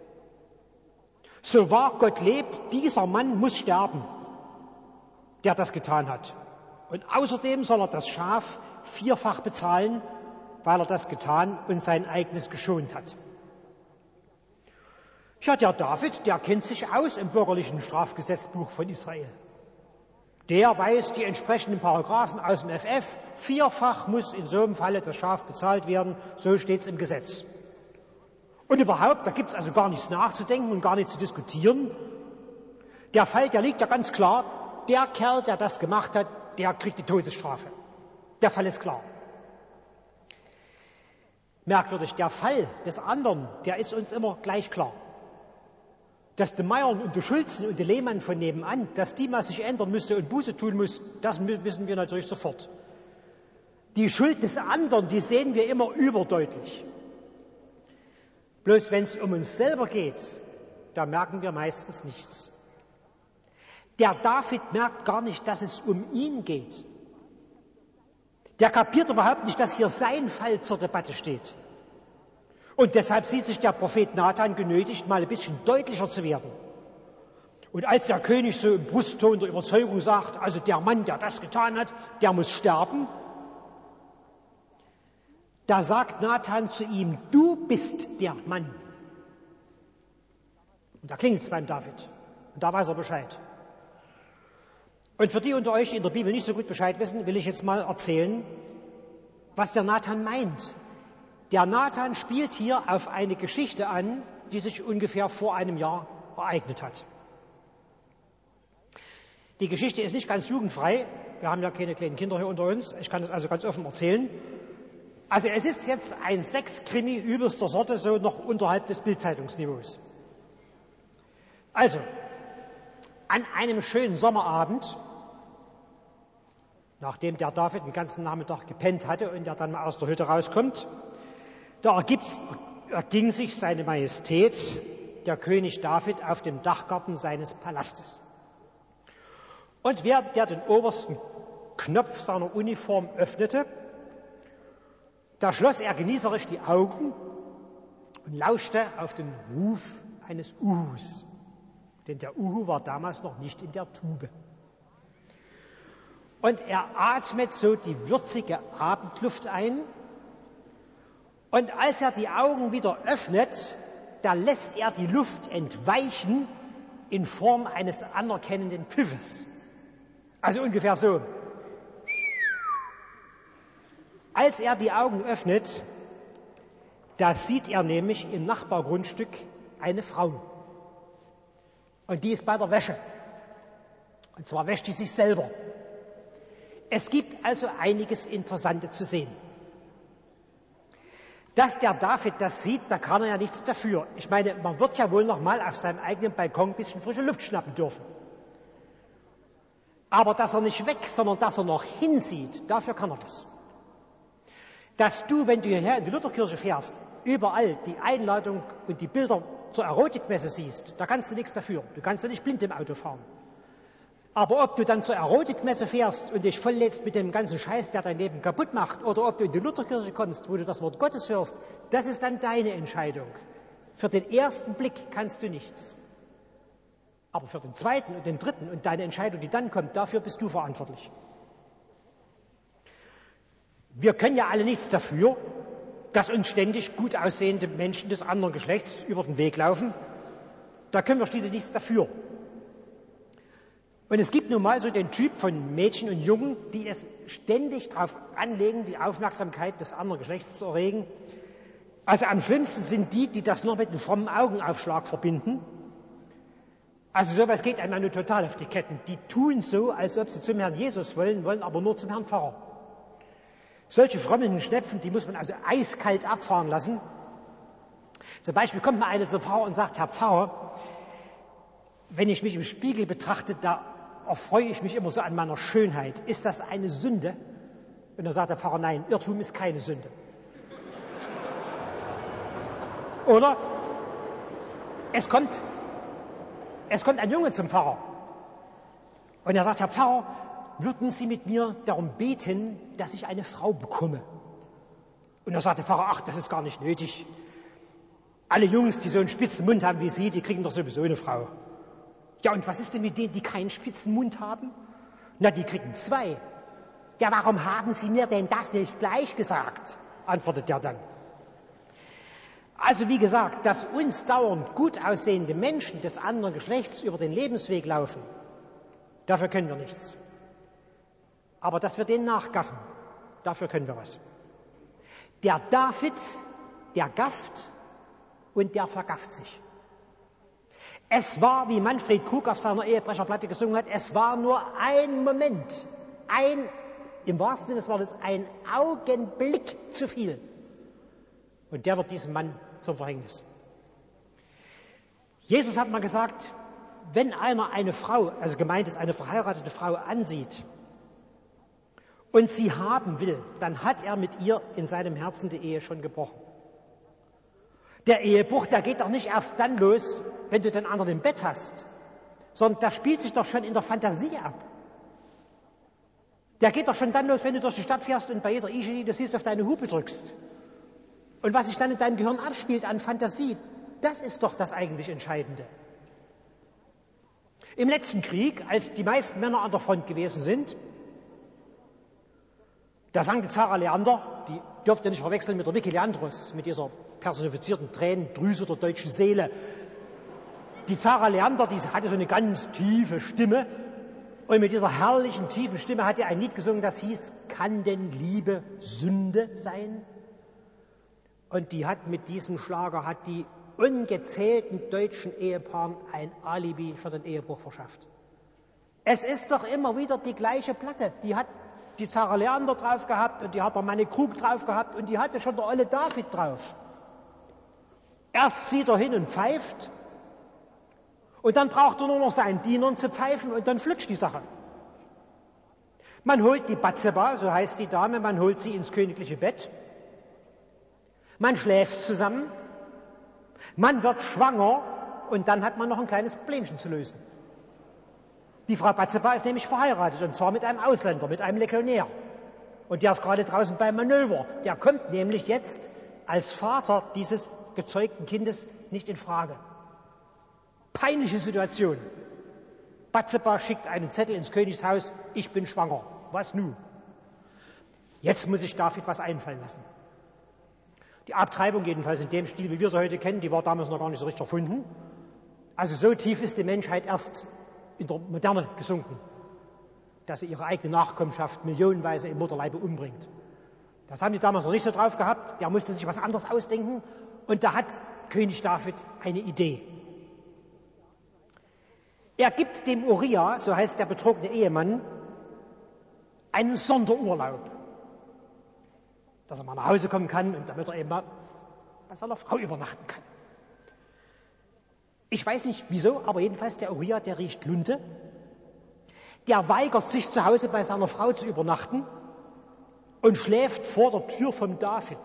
So wahr Gott lebt, dieser Mann muss sterben, der das getan hat. Und außerdem soll er das Schaf vierfach bezahlen, weil er das getan und sein eigenes geschont hat. Ja, der David, der kennt sich aus im bürgerlichen Strafgesetzbuch von Israel. Der weiß die entsprechenden Paragraphen aus dem F F. Vierfach muss in so einem Falle das Schaf bezahlt werden, so steht es im Gesetz. Und überhaupt, da gibt es also gar nichts nachzudenken und gar nichts zu diskutieren. Der Fall, der liegt ja ganz klar. Der Kerl, der das gemacht hat, der kriegt die Todesstrafe. Der Fall ist klar. Merkwürdig, der Fall des anderen, der ist uns immer gleich klar. Dass die Meiern und die Schulzen und die Lehmann von nebenan, dass die mal sich ändern müsste und Buße tun muss, das wissen wir natürlich sofort. Die Schuld des anderen, die sehen wir immer überdeutlich. Bloß wenn es um uns selber geht, da merken wir meistens nichts. Der David merkt gar nicht, dass es um ihn geht. Der kapiert überhaupt nicht, dass hier sein Fall zur Debatte steht. Und deshalb sieht sich der Prophet Nathan genötigt, mal ein bisschen deutlicher zu werden. Und als der König so im Brustton der Überzeugung sagt, also der Mann, der das getan hat, der muss sterben, da sagt Nathan zu ihm, du bist der Mann. Und da klingelt es beim David. Und da weiß er Bescheid. Und für die unter euch, die in der Bibel nicht so gut Bescheid wissen, will ich jetzt mal erzählen, was der Nathan meint. Der Nathan spielt hier auf eine Geschichte an, die sich ungefähr vor einem Jahr ereignet hat. Die Geschichte ist nicht ganz jugendfrei. Wir haben ja keine kleinen Kinder hier unter uns. Ich kann das also ganz offen erzählen. Also es ist jetzt ein Sexkrimi übelster Sorte, so noch unterhalb des Bild-Zeitungsniveaus. Also, an einem schönen Sommerabend, nachdem der David den ganzen Nachmittag gepennt hatte und er dann mal aus der Hütte rauskommt, da ergibt's, erging sich seine Majestät, der König David, auf dem Dachgarten seines Palastes. Und während der den obersten Knopf seiner Uniform öffnete, da schloss er genießerisch die Augen und lauschte auf den Ruf eines Uhus. Denn der Uhu war damals noch nicht in der Tube. Und er atmet so die würzige Abendluft ein. Und als er die Augen wieder öffnet, da lässt er die Luft entweichen in Form eines anerkennenden Pfiffes. Also ungefähr so. Als er die Augen öffnet, da sieht er nämlich im Nachbargrundstück eine Frau. Und die ist bei der Wäsche. Und zwar wäscht die sich selber. Es gibt also einiges Interessantes zu sehen. Dass der David das sieht, da kann er ja nichts dafür. Ich meine, man wird ja wohl noch mal auf seinem eigenen Balkon ein bisschen frische Luft schnappen dürfen. Aber dass er nicht weg, sondern dass er noch hinsieht, dafür kann er das. Dass du, wenn du hierher in die Lutherkirche fährst, überall die Einladung und die Bilder zur Erotikmesse siehst, da kannst du nichts dafür. Du kannst ja nicht blind im Auto fahren. Aber ob du dann zur Erotikmesse fährst und dich volllädst mit dem ganzen Scheiß, der dein Leben kaputt macht, oder ob du in die Lutherkirche kommst, wo du das Wort Gottes hörst, das ist dann deine Entscheidung. Für den ersten Blick kannst du nichts. Aber für den zweiten und den dritten und deine Entscheidung, die dann kommt, dafür bist du verantwortlich. Wir können ja alle nichts dafür, dass uns ständig gut aussehende Menschen des anderen Geschlechts über den Weg laufen. Da können wir schließlich nichts dafür. Und es gibt nun mal so den Typ von Mädchen und Jungen, die es ständig darauf anlegen, die Aufmerksamkeit des anderen Geschlechts zu erregen. Also am schlimmsten sind die, die das nur mit einem frommen Augenaufschlag verbinden. Also sowas geht einem nur total auf die Ketten. Die tun so, als ob sie zum Herrn Jesus wollen, wollen aber nur zum Herrn Pfarrer. Solche frommen Schnepfen, die muss man also eiskalt abfahren lassen. Zum Beispiel kommt mal eine zum Pfarrer und sagt, Herr Pfarrer, wenn ich mich im Spiegel betrachte, da erfreue ich mich immer so an meiner Schönheit. Ist das eine Sünde? Und dann sagt der Pfarrer, nein, Irrtum ist keine Sünde. Oder es kommt, es kommt ein Junge zum Pfarrer und er sagt, Herr Pfarrer, würden Sie mit mir darum beten, dass ich eine Frau bekomme? Und da sagt der Pfarrer, ach, das ist gar nicht nötig. Alle Jungs, die so einen spitzen Mund haben wie Sie, die kriegen doch sowieso eine Frau. Ja, und was ist denn mit denen, die keinen spitzen Mund haben? Na, die kriegen zwei. Ja, warum haben Sie mir denn das nicht gleich gesagt? Antwortet er dann. Also wie gesagt, dass uns dauernd gut aussehende Menschen des anderen Geschlechts über den Lebensweg laufen, dafür können wir nichts. Aber dass wir denen nachgaffen, dafür können wir was. Der David, der gafft und der vergafft sich. Es war, wie Manfred Krug auf seiner Ehebrecherplatte gesungen hat, es war nur ein Moment, ein, im wahrsten Sinne des Wortes, ein Augenblick zu viel. Und der wird diesem Mann zum Verhängnis. Jesus hat mal gesagt, wenn einer eine Frau, also gemeint ist eine verheiratete Frau, ansieht und sie haben will, dann hat er mit ihr in seinem Herzen die Ehe schon gebrochen. Der Ehebruch, der geht doch nicht erst dann los, wenn du den anderen im Bett hast, sondern der spielt sich doch schon in der Fantasie ab. Der geht doch schon dann los, wenn du durch die Stadt fährst und bei jeder Ische, die du siehst, auf deine Hupe drückst. Und was sich dann in deinem Gehirn abspielt an Fantasie, das ist doch das eigentlich Entscheidende. Im letzten Krieg, als die meisten Männer an der Front gewesen sind, da sang die Zara Leander, die dürft ihr nicht verwechseln mit der Vicky Leandros, mit dieser personifizierten Tränendrüse der deutschen Seele. Die Zara Leander, die hatte so eine ganz tiefe Stimme und mit dieser herrlichen tiefen Stimme hat er ein Lied gesungen, das hieß, kann denn Liebe Sünde sein? Und die hat mit diesem Schlager, hat die ungezählten deutschen Ehepaaren ein Alibi für den Ehebruch verschafft. Es ist doch immer wieder die gleiche Platte. Die hat die Zara Leander drauf gehabt und die hat der Manne Krug drauf gehabt und die hatte schon der olle David drauf. Erst zieht er hin und pfeift und dann braucht er nur noch seinen Dienern zu pfeifen und dann flutscht die Sache. Man holt die Batseba, so heißt die Dame, man holt sie ins königliche Bett. Man schläft zusammen, man wird schwanger und dann hat man noch ein kleines Problemchen zu lösen. Die Frau Batseba ist nämlich verheiratet und zwar mit einem Ausländer, mit einem Legionär. Und der ist gerade draußen beim Manöver. Der kommt nämlich jetzt als Vater dieses gezeugten Kindes nicht in Frage. Peinliche Situation. Batseba schickt einen Zettel ins Königshaus, ich bin schwanger. Was nun? Jetzt muss sich David was einfallen lassen. Die Abtreibung, jedenfalls in dem Stil, wie wir sie heute kennen, die war damals noch gar nicht so richtig erfunden. Also so tief ist die Menschheit erst in der Moderne gesunken, dass sie ihre eigene Nachkommenschaft millionenweise im Mutterleibe umbringt. Das haben die damals noch nicht so drauf gehabt. Der musste sich was anderes ausdenken. Und da hat König David eine Idee. Er gibt dem Uriah, so heißt der betrogene Ehemann, einen Sonderurlaub, dass er mal nach Hause kommen kann und damit er eben mal bei seiner Frau übernachten kann. Ich weiß nicht wieso, aber jedenfalls der Uriah, der riecht Lunte. Der weigert sich zu Hause bei seiner Frau zu übernachten und schläft vor der Tür vom David.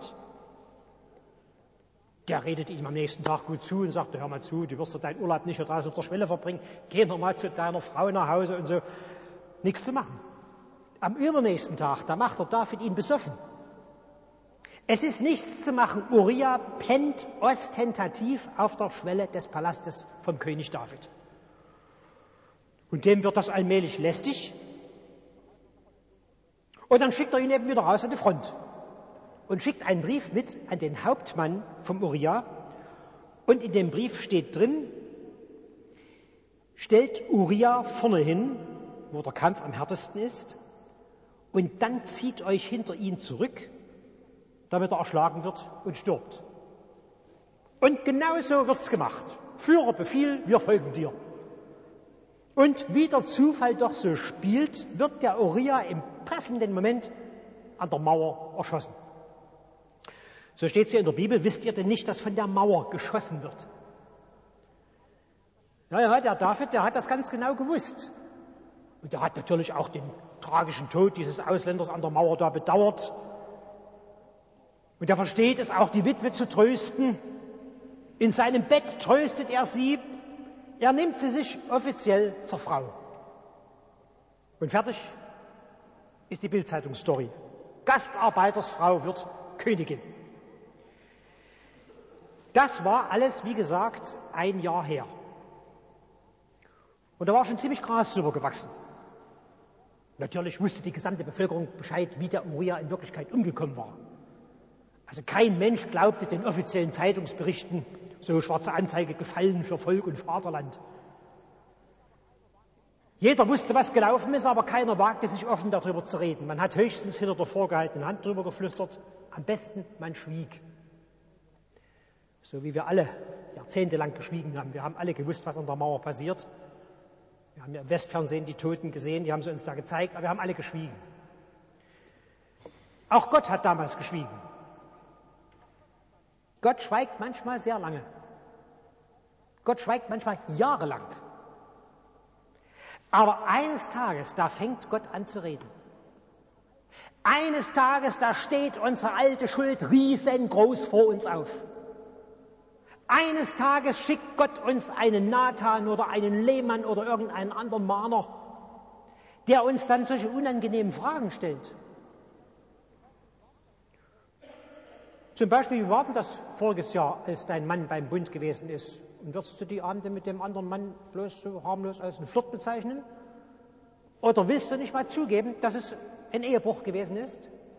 Der redet ihm am nächsten Tag gut zu und sagt, hör mal zu, du wirst doch deinen Urlaub nicht hier draußen auf der Schwelle verbringen, geh noch mal zu deiner Frau nach Hause und so. Nichts zu machen. Am übernächsten Tag, da macht der David ihn besoffen. Es ist nichts zu machen. Uriah pennt ostentativ auf der Schwelle des Palastes vom König David. Und dem wird das allmählich lästig. Und dann schickt er ihn eben wieder raus an die Front. Und schickt einen Brief mit an den Hauptmann vom Uriah. Und in dem Brief steht drin, stellt Uriah vorne hin, wo der Kampf am härtesten ist, und dann zieht euch hinter ihn zurück, damit er erschlagen wird und stirbt. Und genau so wird's gemacht. Führer Befehl, wir folgen dir. Und wie der Zufall doch so spielt, wird der Uriah im passenden Moment an der Mauer erschossen. So steht es hier in der Bibel, wisst ihr denn nicht, dass von der Mauer geschossen wird? Naja, der David, der hat das ganz genau gewusst. Und der hat natürlich auch den tragischen Tod dieses Ausländers an der Mauer da bedauert. Und er versteht es auch, die Witwe zu trösten. In seinem Bett tröstet er sie. Er nimmt sie sich offiziell zur Frau. Und fertig ist die Bild-Zeitungs-Story. Gastarbeitersfrau wird Königin. Das war alles, wie gesagt, ein Jahr her. Und da war schon ziemlich Gras drüber gewachsen. Natürlich wusste die gesamte Bevölkerung Bescheid, wie der Uriah in Wirklichkeit umgekommen war. Also kein Mensch glaubte den offiziellen Zeitungsberichten, so schwarze Anzeige gefallen für Volk und Vaterland. Jeder wusste, was gelaufen ist, aber keiner wagte sich offen darüber zu reden. Man hat höchstens hinter der vorgehaltenen Hand drüber geflüstert. Am besten, man schwieg. So wie wir alle jahrzehntelang geschwiegen haben. Wir haben alle gewusst, was an der Mauer passiert. Wir haben ja im Westfernsehen die Toten gesehen, die haben sie uns da gezeigt, aber wir haben alle geschwiegen. Auch Gott hat damals geschwiegen. Gott schweigt manchmal sehr lange. Gott schweigt manchmal jahrelang. Aber eines Tages, da fängt Gott an zu reden. Eines Tages, da steht unsere alte Schuld riesengroß vor uns auf. Eines Tages schickt Gott uns einen Nathan oder einen Lehmann oder irgendeinen anderen Mahner, der uns dann solche unangenehmen Fragen stellt. Zum Beispiel, wie war denn das voriges Jahr, als dein Mann beim Bund gewesen ist? Und würdest du die Abende mit dem anderen Mann bloß so harmlos als einen Flirt bezeichnen? Oder willst du nicht mal zugeben, dass es ein Ehebruch gewesen ist?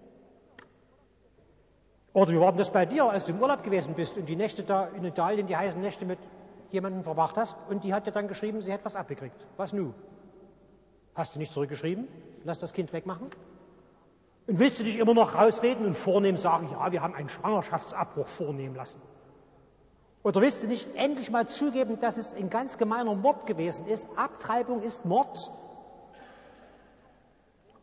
Oder wie war denn das bei dir, als du im Urlaub gewesen bist und die Nächte da in Italien, die heißen Nächte mit jemandem verbracht hast und die hat dir dann geschrieben, sie hätte was abgekriegt. Was nun? Hast du nicht zurückgeschrieben? Lass das Kind wegmachen? Und willst du dich immer noch rausreden und vornehm sagen, ja, wir haben einen Schwangerschaftsabbruch vornehmen lassen? Oder willst du nicht endlich mal zugeben, dass es ein ganz gemeiner Mord gewesen ist? Abtreibung ist Mord.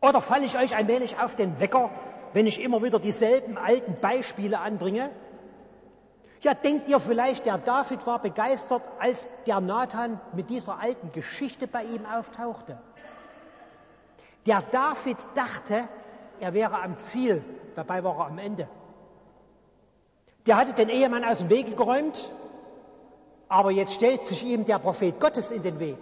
Oder falle ich euch allmählich auf den Wecker, wenn ich immer wieder dieselben alten Beispiele anbringe? Ja, denkt ihr vielleicht, der David war begeistert, als der Nathan mit dieser alten Geschichte bei ihm auftauchte? Der David dachte, er wäre am Ziel, dabei war er am Ende. Der hatte den Ehemann aus dem Wege geräumt, aber jetzt stellt sich ihm der Prophet Gottes in den Weg.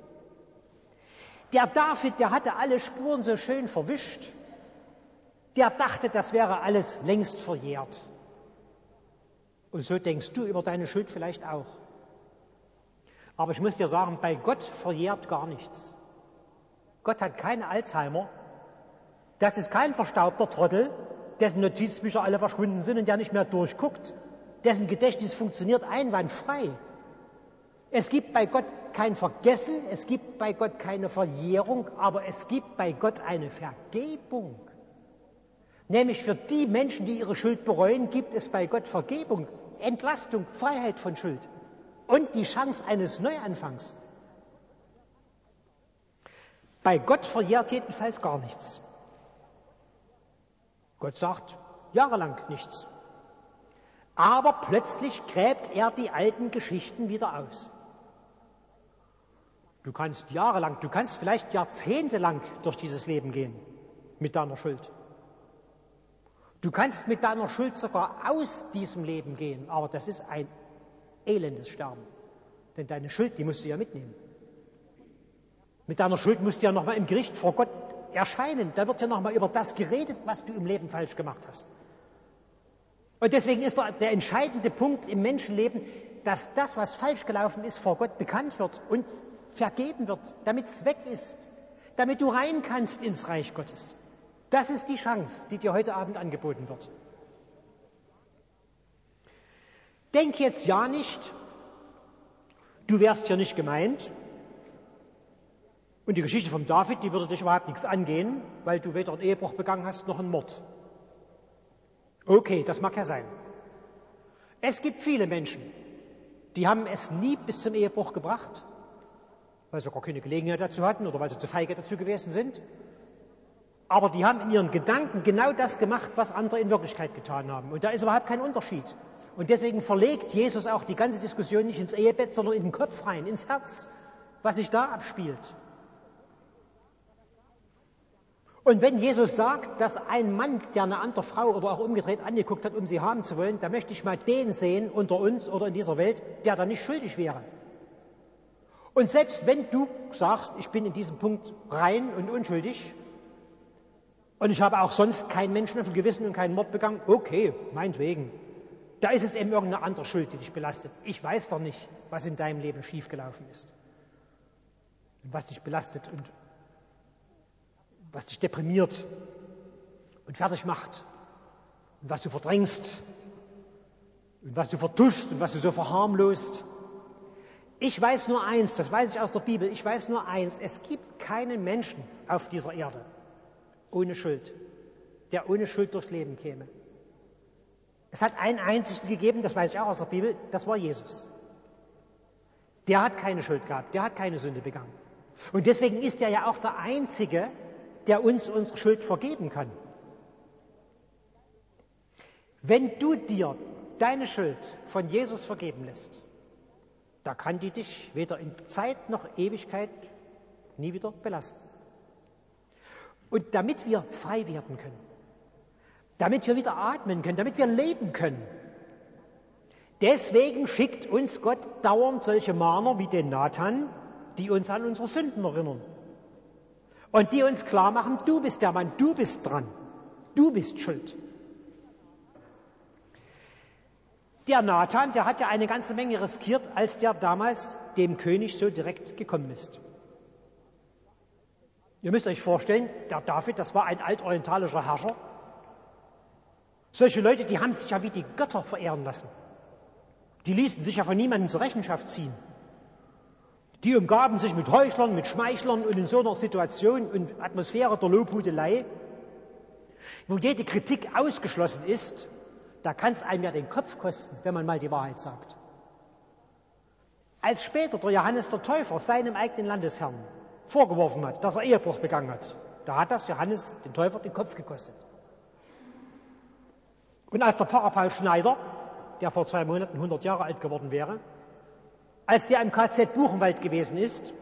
Der David, der hatte alle Spuren so schön verwischt, der dachte, das wäre alles längst verjährt. Und so denkst du über deine Schuld vielleicht auch. Aber ich muss dir sagen, bei Gott verjährt gar nichts. Gott hat keine Alzheimer. Das ist kein verstaubter Trottel, dessen Notizbücher alle verschwunden sind und der nicht mehr durchguckt. Dessen Gedächtnis funktioniert einwandfrei. Es gibt bei Gott kein Vergessen, es gibt bei Gott keine Verjährung, aber es gibt bei Gott eine Vergebung. Nämlich für die Menschen, die ihre Schuld bereuen, gibt es bei Gott Vergebung, Entlastung, Freiheit von Schuld und die Chance eines Neuanfangs. Bei Gott verjährt jedenfalls gar nichts. Gott sagt jahrelang nichts. Aber plötzlich gräbt er die alten Geschichten wieder aus. Du kannst jahrelang, du kannst vielleicht jahrzehntelang durch dieses Leben gehen mit deiner Schuld. Du kannst mit deiner Schuld sogar aus diesem Leben gehen, aber das ist ein elendes Sterben. Denn deine Schuld, die musst du ja mitnehmen. Mit deiner Schuld musst du ja nochmal im Gericht vor Gott erscheinen. Da wird ja nochmal über das geredet, was du im Leben falsch gemacht hast. Und deswegen ist der, der entscheidende Punkt im Menschenleben, dass das, was falsch gelaufen ist, vor Gott bekannt wird und vergeben wird, damit es weg ist, damit du rein kannst ins Reich Gottes. Das ist die Chance, die dir heute Abend angeboten wird. Denk jetzt ja nicht, du wärst hier nicht gemeint und die Geschichte vom David, die würde dich überhaupt nichts angehen, weil du weder einen Ehebruch begangen hast noch einen Mord. Okay, das mag ja sein. Es gibt viele Menschen, die haben es nie bis zum Ehebruch gebracht, weil sie gar keine Gelegenheit dazu hatten oder weil sie zu feige dazu gewesen sind. Aber die haben in ihren Gedanken genau das gemacht, was andere in Wirklichkeit getan haben. Und da ist überhaupt kein Unterschied. Und deswegen verlegt Jesus auch die ganze Diskussion nicht ins Ehebett, sondern in den Kopf rein, ins Herz, was sich da abspielt. Und wenn Jesus sagt, dass ein Mann, der eine andere Frau oder auch umgedreht angeguckt hat, um sie haben zu wollen, da möchte ich mal den sehen unter uns oder in dieser Welt, der da nicht schuldig wäre. Und selbst wenn du sagst, ich bin in diesem Punkt rein und unschuldig und ich habe auch sonst keinen Menschen auf dem Gewissen und keinen Mord begangen, okay, meinetwegen. Da ist es eben irgendeine andere Schuld, die dich belastet. Ich weiß doch nicht, was in deinem Leben schiefgelaufen ist. Und was dich belastet und was dich deprimiert und fertig macht und was du verdrängst und was du vertuschst und was du so verharmlost. Ich weiß nur eins, das weiß ich aus der Bibel, ich weiß nur eins, es gibt keinen Menschen auf dieser Erde ohne Schuld, der ohne Schuld durchs Leben käme. Es hat einen einzigen gegeben, das weiß ich auch aus der Bibel, das war Jesus. Der hat keine Schuld gehabt, der hat keine Sünde begangen. Und deswegen ist er ja auch der Einzige, der uns unsere Schuld vergeben kann. Wenn du dir deine Schuld von Jesus vergeben lässt, da kann die dich weder in Zeit noch Ewigkeit nie wieder belasten. Und damit wir frei werden können, damit wir wieder atmen können, damit wir leben können, deswegen schickt uns Gott dauernd solche Mahner wie den Nathan, die uns an unsere Sünden erinnern. Und die uns klar machen, du bist der Mann, du bist dran, du bist schuld. Der Nathan, der hat ja eine ganze Menge riskiert, als der damals dem König so direkt gekommen ist. Ihr müsst euch vorstellen, der David, das war ein altorientalischer Herrscher. Solche Leute, die haben sich ja wie die Götter verehren lassen. Die ließen sich ja von niemandem zur Rechenschaft ziehen. Die umgaben sich mit Heuchlern, mit Schmeichlern und in so einer Situation und Atmosphäre der Lobhudelei, wo jede Kritik ausgeschlossen ist, da kann es einem ja den Kopf kosten, wenn man mal die Wahrheit sagt. Als später der Johannes der Täufer seinem eigenen Landesherrn vorgeworfen hat, dass er Ehebruch begangen hat, Da hat das Johannes den Täufer den Kopf gekostet. Und als der Pfarrer Paul Schneider, der vor zwei Monaten hundert Jahre alt geworden wäre, als der im K Z Buchenwald gewesen ist,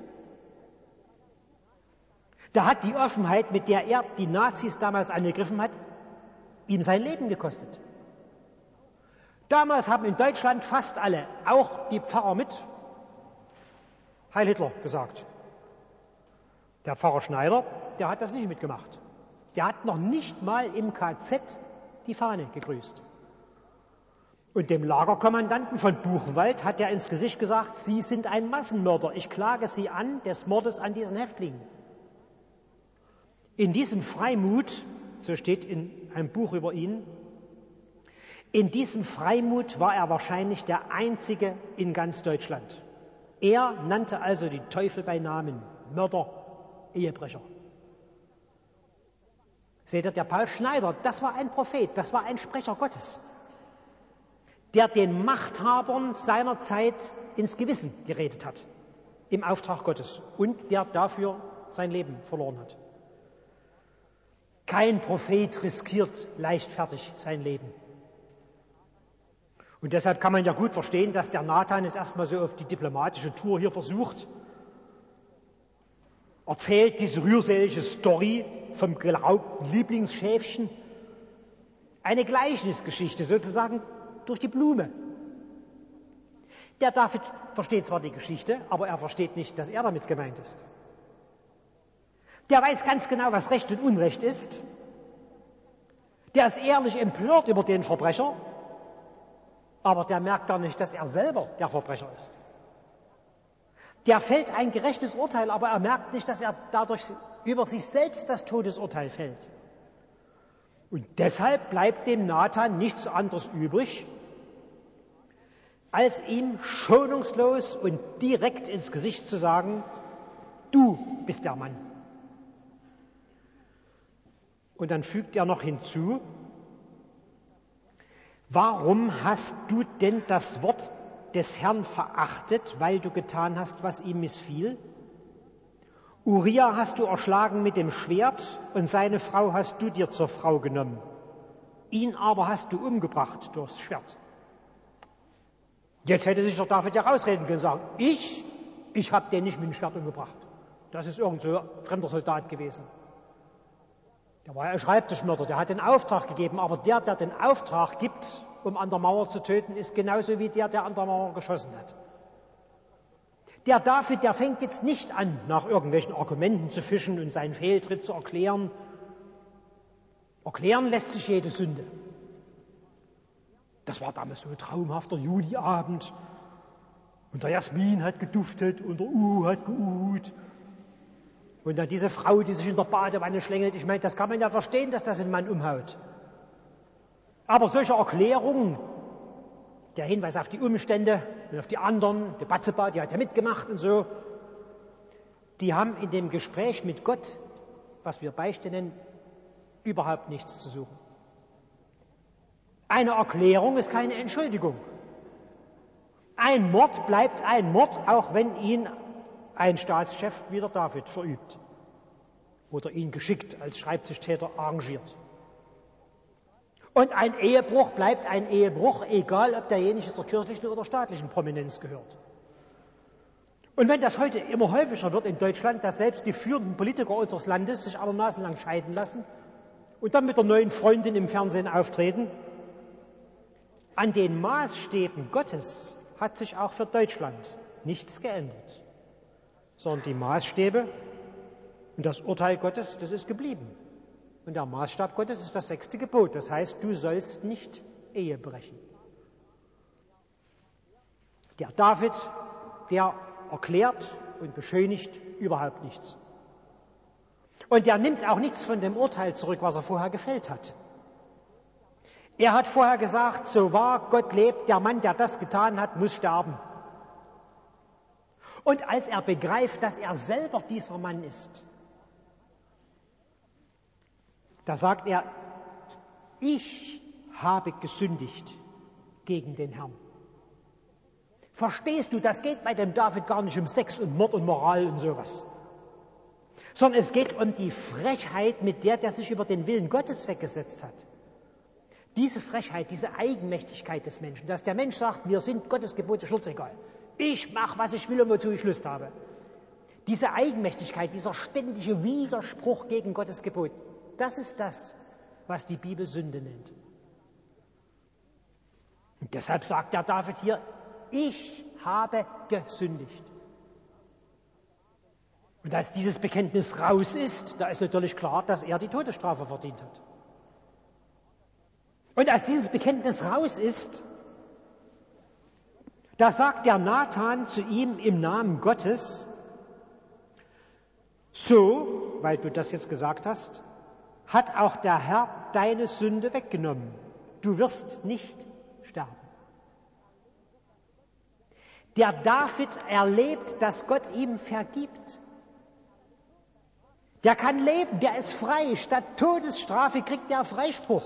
da hat die Offenheit, mit der er die Nazis damals angegriffen hat, ihm sein Leben gekostet. Damals haben in Deutschland fast alle, auch die Pfarrer mit, Heil Hitler gesagt. Der Pfarrer Schneider, der hat das nicht mitgemacht. Der hat noch nicht mal im K Z die Fahne gegrüßt. Und dem Lagerkommandanten von Buchenwald hat er ins Gesicht gesagt, Sie sind ein Massenmörder, ich klage Sie an des Mordes an diesen Häftlingen. In diesem Freimut, so steht in einem Buch über ihn, in diesem Freimut war er wahrscheinlich der Einzige in ganz Deutschland. Er nannte also die Teufel bei Namen, Mörder, Ehebrecher. Seht ihr, der Paul Schneider, das war ein Prophet, das war ein Sprecher Gottes, der den Machthabern seiner Zeit ins Gewissen geredet hat, im Auftrag Gottes, und der dafür sein Leben verloren hat. Kein Prophet riskiert leichtfertig sein Leben. Und deshalb kann man ja gut verstehen, dass der Nathan es erstmal so auf die diplomatische Tour hier versucht, erzählt diese rührselige Story vom geraubten Lieblingsschäfchen, eine Gleichnisgeschichte sozusagen durch die Blume. Der David versteht zwar die Geschichte, aber er versteht nicht, dass er damit gemeint ist. Der weiß ganz genau, was Recht und Unrecht ist. Der ist ehrlich empört über den Verbrecher, aber der merkt gar nicht, dass er selber der Verbrecher ist. Der fällt ein gerechtes Urteil, aber er merkt nicht, dass er dadurch über sich selbst das Todesurteil fällt. Und deshalb bleibt dem Nathan nichts anderes übrig, als ihm schonungslos und direkt ins Gesicht zu sagen, du bist der Mann. Und dann fügt er noch hinzu, warum hast du denn das Wort des Herrn verachtet, weil du getan hast, was ihm missfiel? Uriah hast du erschlagen mit dem Schwert und seine Frau hast du dir zur Frau genommen. Ihn aber hast du umgebracht durchs Schwert. Jetzt hätte sich doch David ja rausreden können und sagen, ich, ich habe den nicht mit dem Schwert umgebracht. Das ist irgend so ein fremder Soldat gewesen. Der war ja ein Schreibtischmörder, der hat den Auftrag gegeben, aber der, der den Auftrag gibt, um an der Mauer zu töten, ist genauso wie der, der an der Mauer geschossen hat. Der David, der fängt jetzt nicht an, nach irgendwelchen Argumenten zu fischen und seinen Fehltritt zu erklären. Erklären lässt sich jede Sünde. Das war damals so ein traumhafter Juliabend. Und der Jasmin hat geduftet und der Uhu hat geuht. Und dann diese Frau, die sich in der Badewanne schlängelt. Ich meine, das kann man ja verstehen, dass das einen Mann umhaut. Aber solche Erklärungen, der Hinweis auf die Umstände und auf die anderen, die Batzeba, die hat ja mitgemacht und so, die haben in dem Gespräch mit Gott, was wir Beichte nennen, überhaupt nichts zu suchen. Eine Erklärung ist keine Entschuldigung. Ein Mord bleibt ein Mord, auch wenn ihn ein Staatschef wie der David verübt oder ihn geschickt als Schreibtischtäter arrangiert. Und ein Ehebruch bleibt ein Ehebruch, egal ob derjenige zur kirchlichen oder staatlichen Prominenz gehört. Und wenn das heute immer häufiger wird in Deutschland, dass selbst die führenden Politiker unseres Landes sich aller Nasen lang scheiden lassen und dann mit der neuen Freundin im Fernsehen auftreten, an den Maßstäben Gottes hat sich auch für Deutschland nichts geändert, sondern die Maßstäbe und das Urteil Gottes, das ist geblieben. Und der Maßstab Gottes ist das sechste Gebot. Das heißt, du sollst nicht Ehe brechen. Der David, der erklärt und beschönigt überhaupt nichts. Und der nimmt auch nichts von dem Urteil zurück, was er vorher gefällt hat. Er hat vorher gesagt, so wahr Gott lebt, der Mann, der das getan hat, muss sterben. Und als er begreift, dass er selber dieser Mann ist, da sagt er, ich habe gesündigt gegen den Herrn. Verstehst du, das geht bei dem David gar nicht um Sex und Mord und Moral und sowas. sondern es geht um die Frechheit, mit der der sich über den Willen Gottes weggesetzt hat. Diese Frechheit, diese Eigenmächtigkeit des Menschen, dass der Mensch sagt, mir sind Gottes Gebote schurzegal. Ich mache, was ich will und wozu ich Lust habe. Diese Eigenmächtigkeit, dieser ständige Widerspruch gegen Gottes Gebot, das ist das, was die Bibel Sünde nennt. Und deshalb sagt der David hier, ich habe gesündigt. Und als dieses Bekenntnis raus ist, da ist natürlich klar, dass er die Todesstrafe verdient hat. Und als dieses Bekenntnis raus ist, da sagt der Nathan zu ihm im Namen Gottes, so, weil du das jetzt gesagt hast, hat auch der Herr deine Sünde weggenommen. Du wirst nicht sterben. Der David erlebt, dass Gott ihm vergibt. Der kann leben, der ist frei. Statt Todesstrafe kriegt er Freispruch.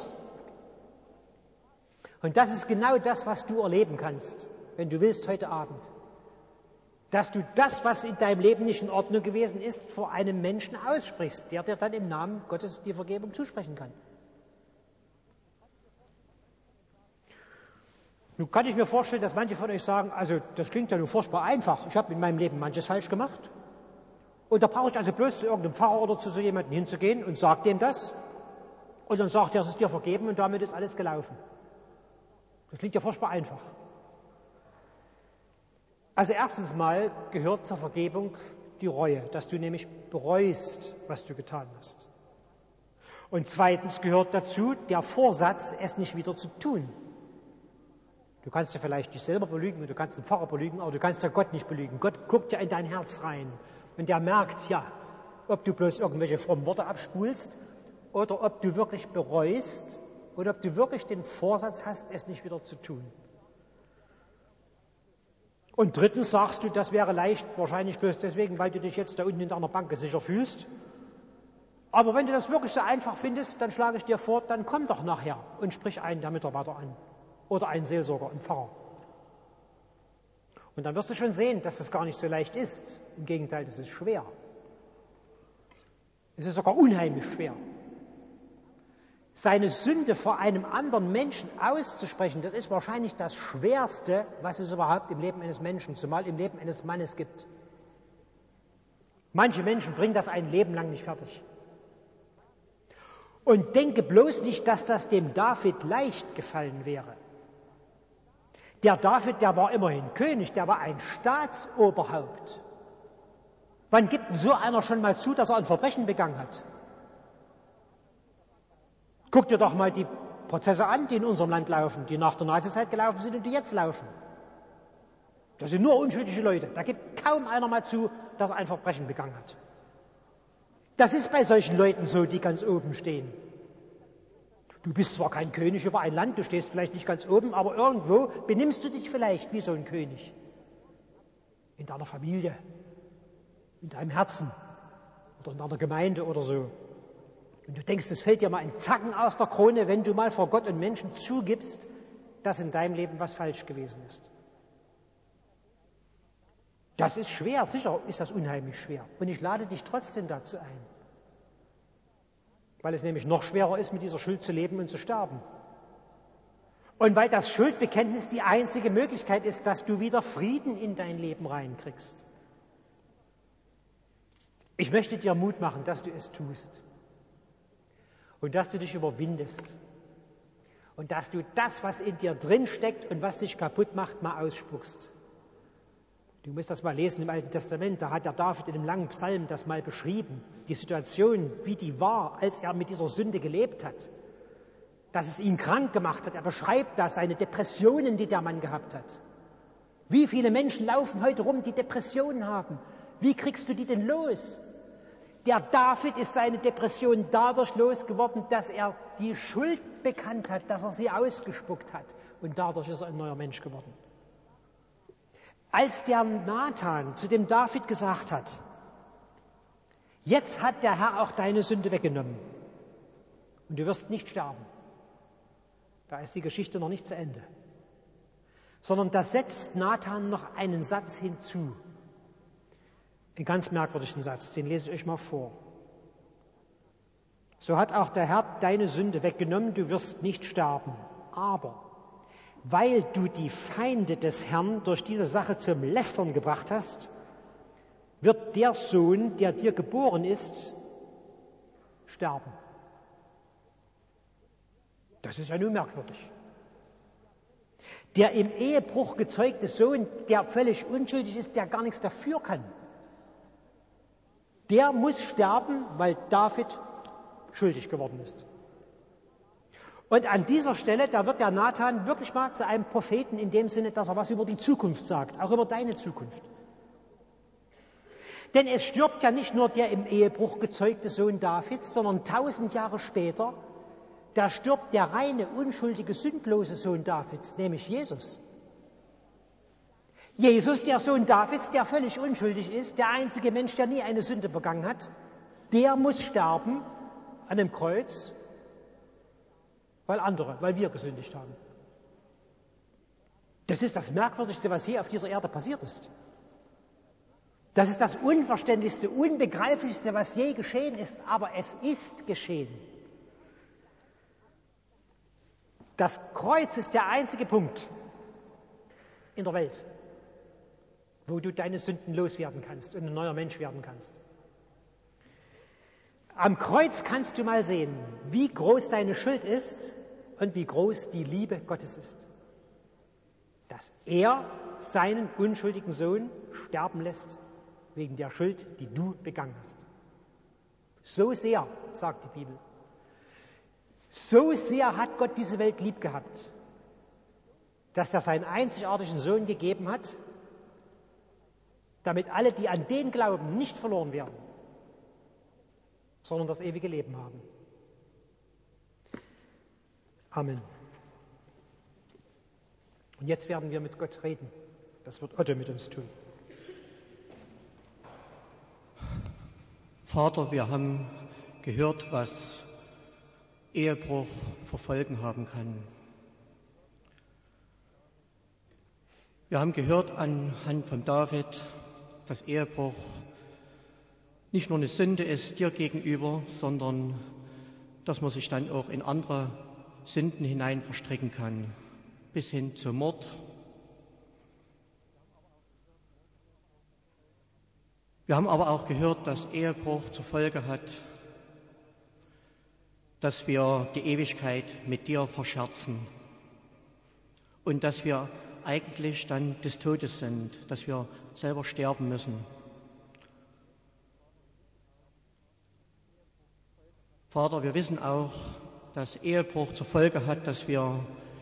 Und das ist genau das, was du erleben kannst, wenn du willst heute Abend. Dass du das, was in deinem Leben nicht in Ordnung gewesen ist, vor einem Menschen aussprichst, der dir dann im Namen Gottes die Vergebung zusprechen kann. Nun kann ich mir vorstellen, dass manche von euch sagen, also das klingt ja nur furchtbar einfach. Ich habe in meinem Leben manches falsch gemacht. Und da brauche ich also bloß zu irgendeinem Pfarrer oder zu so jemandem hinzugehen und sage dem das. Und dann sagt er, es ist dir vergeben und damit ist alles gelaufen. Das klingt ja furchtbar einfach. Also erstens mal gehört zur Vergebung die Reue, dass du nämlich bereust, was du getan hast. Und zweitens gehört dazu der Vorsatz, es nicht wieder zu tun. Du kannst ja vielleicht dich selber belügen und du kannst den Pfarrer belügen, aber du kannst ja Gott nicht belügen. Gott guckt ja in dein Herz rein und der merkt ja, ob du bloß irgendwelche frommen Worte abspulst oder ob du wirklich bereust und ob du wirklich den Vorsatz hast, es nicht wieder zu tun. Und drittens sagst du, das wäre leicht, wahrscheinlich bloß deswegen, weil du dich jetzt da unten in deiner Bank sicher fühlst. Aber wenn du das wirklich so einfach findest, dann schlage ich dir vor, dann komm doch nachher und sprich einen der Mitarbeiter an. Oder einen Seelsorger, einen Pfarrer. Und dann wirst du schon sehen, dass das gar nicht so leicht ist. Im Gegenteil, das ist schwer. Es ist sogar unheimlich schwer. Seine Sünde vor einem anderen Menschen auszusprechen, das ist wahrscheinlich das Schwerste, was es überhaupt im Leben eines Menschen, zumal im Leben eines Mannes gibt. Manche Menschen bringen das ein Leben lang nicht fertig. Und denke bloß nicht, dass das dem David leicht gefallen wäre. Der David, der war immerhin König, der war ein Staatsoberhaupt. Wann gibt denn so einer schon mal zu, dass er ein Verbrechen begangen hat? Guck dir doch mal die Prozesse an, die in unserem Land laufen, die nach der Nazizeit gelaufen sind und die jetzt laufen. Das sind nur unschuldige Leute. Da gibt kaum einer mal zu, dass er ein Verbrechen begangen hat. Das ist bei solchen Leuten so, die ganz oben stehen. Du bist zwar kein König über ein Land, du stehst vielleicht nicht ganz oben, aber irgendwo benimmst du dich vielleicht wie so ein König. In deiner Familie, in deinem Herzen oder in deiner Gemeinde oder so. Und du denkst, es fällt dir mal ein Zacken aus der Krone, wenn du mal vor Gott und Menschen zugibst, dass in deinem Leben was falsch gewesen ist. Das ist schwer, sicher ist das unheimlich schwer. Und ich lade dich trotzdem dazu ein. Weil es nämlich noch schwerer ist, mit dieser Schuld zu leben und zu sterben. Und weil das Schuldbekenntnis die einzige Möglichkeit ist, dass du wieder Frieden in dein Leben reinkriegst. Ich möchte dir Mut machen, dass du es tust. Und dass du dich überwindest. Und dass du das, was in dir drin steckt und was dich kaputt macht, mal ausspuckst. Du musst das mal lesen im Alten Testament, da hat der David in einem langen Psalm das mal beschrieben, die Situation, wie die war, als er mit dieser Sünde gelebt hat. Dass es ihn krank gemacht hat. Er beschreibt da seine Depressionen, die der Mann gehabt hat. Wie viele Menschen laufen heute rum, die Depressionen haben? Wie kriegst du die denn los? Der David ist seine Depression dadurch losgeworden, dass er die Schuld bekannt hat, dass er sie ausgespuckt hat. Und dadurch ist er ein neuer Mensch geworden. Als der Nathan zu dem David gesagt hat, jetzt hat der Herr auch deine Sünde weggenommen und du wirst nicht sterben. Da ist die Geschichte noch nicht zu Ende. Sondern da setzt Nathan noch einen Satz hinzu. Einen ganz merkwürdigen Satz, den lese ich euch mal vor. So hat auch der Herr deine Sünde weggenommen, du wirst nicht sterben. Aber weil du die Feinde des Herrn durch diese Sache zum Lästern gebracht hast, wird der Sohn, der dir geboren ist, sterben. Das ist ja nun merkwürdig. Der im Ehebruch gezeugte Sohn, der völlig unschuldig ist, der gar nichts dafür kann, der muss sterben, weil David schuldig geworden ist. Und an dieser Stelle, da wird der Nathan wirklich mal zu einem Propheten in dem Sinne, dass er was über die Zukunft sagt, auch über deine Zukunft. Denn es stirbt ja nicht nur der im Ehebruch gezeugte Sohn Davids, sondern tausend Jahre später, da stirbt der reine, unschuldige, sündlose Sohn Davids, nämlich Jesus. Jesus, der Sohn Davids, der völlig unschuldig ist, der einzige Mensch, der nie eine Sünde begangen hat, der muss sterben an einem Kreuz, weil andere, weil wir gesündigt haben. Das ist das Merkwürdigste, was je auf dieser Erde passiert ist. Das ist das Unverständlichste, Unbegreiflichste, was je geschehen ist, aber es ist geschehen. Das Kreuz ist der einzige Punkt in der Welt, wo du deine Sünden loswerden kannst und ein neuer Mensch werden kannst. Am Kreuz kannst du mal sehen, wie groß deine Schuld ist und wie groß die Liebe Gottes ist. Dass er seinen unschuldigen Sohn sterben lässt wegen der Schuld, die du begangen hast. So sehr, sagt die Bibel, so sehr hat Gott diese Welt lieb gehabt, dass er seinen einzigartigen Sohn gegeben hat, damit alle, die an den glauben, nicht verloren werden, sondern das ewige Leben haben. Amen. Und jetzt werden wir mit Gott reden. Das wird Otto mit uns tun. Vater, wir haben gehört, was Ehebruch für Folgen haben kann. Wir haben gehört anhand von David, dass Ehebruch nicht nur eine Sünde ist dir gegenüber, sondern dass man sich dann auch in andere Sünden hinein verstricken kann, bis hin zum Mord. Wir haben aber auch gehört, dass Ehebruch zur Folge hat, dass wir die Ewigkeit mit dir verscherzen und dass wir eigentlich dann des Todes sind, dass wir selber sterben müssen. Vater, wir wissen auch, dass Ehebruch zur Folge hat, dass wir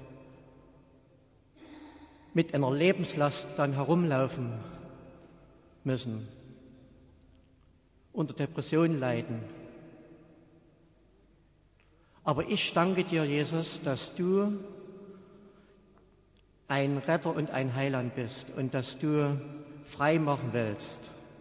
mit einer Lebenslast dann herumlaufen müssen, unter Depression leiden. Aber ich danke dir, Jesus, dass du ein Retter und ein Heiland bist und dass du frei machen willst.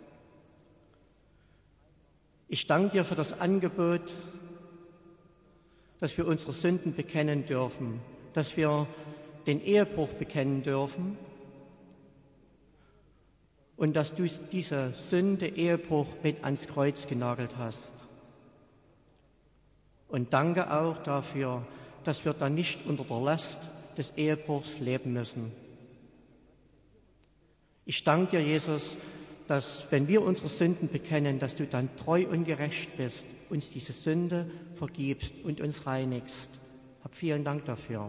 Ich danke dir für das Angebot, dass wir unsere Sünden bekennen dürfen, dass wir den Ehebruch bekennen dürfen und dass du diese Sünde, Ehebruch, mit ans Kreuz genagelt hast. Und danke auch dafür, dass wir dann nicht unter der Last des Ehebruchs leben müssen. Ich danke dir, Jesus, dass, wenn wir unsere Sünden bekennen, dass du dann treu und gerecht bist, uns diese Sünde vergibst und uns reinigst. Hab vielen Dank dafür.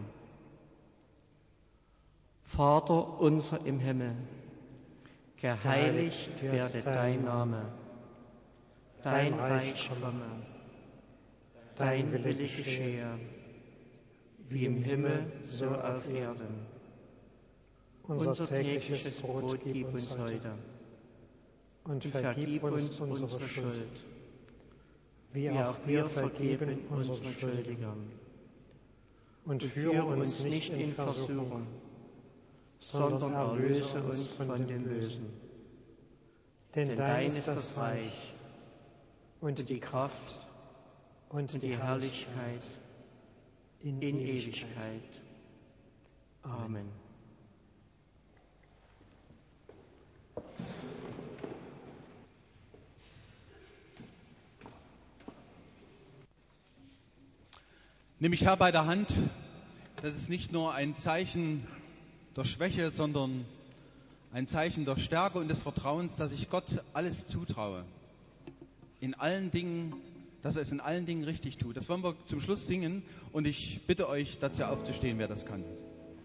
Vater unser im Himmel, geheiligt werde dein Name, dein Reich komme, dein Wille geschehe, wie im Himmel, so auf Erden. Unser tägliches Brot gib uns heute und vergib uns unsere Schuld, wie auch wir vergeben unseren Schuldigern. Und führe uns nicht in Versuchung, sondern erlöse uns von dem Bösen. Denn dein ist das Reich und die Kraft und die Herrlichkeit in Ewigkeit. Amen. Nimm mich, Herr, bei der Hand. Das ist nicht nur ein Zeichen der Schwäche, sondern ein Zeichen der Stärke und des Vertrauens, dass ich Gott alles zutraue. In allen Dingen, dass er es in allen Dingen richtig tut. Das wollen wir zum Schluss singen und ich bitte euch, dazu aufzustehen, wer das kann.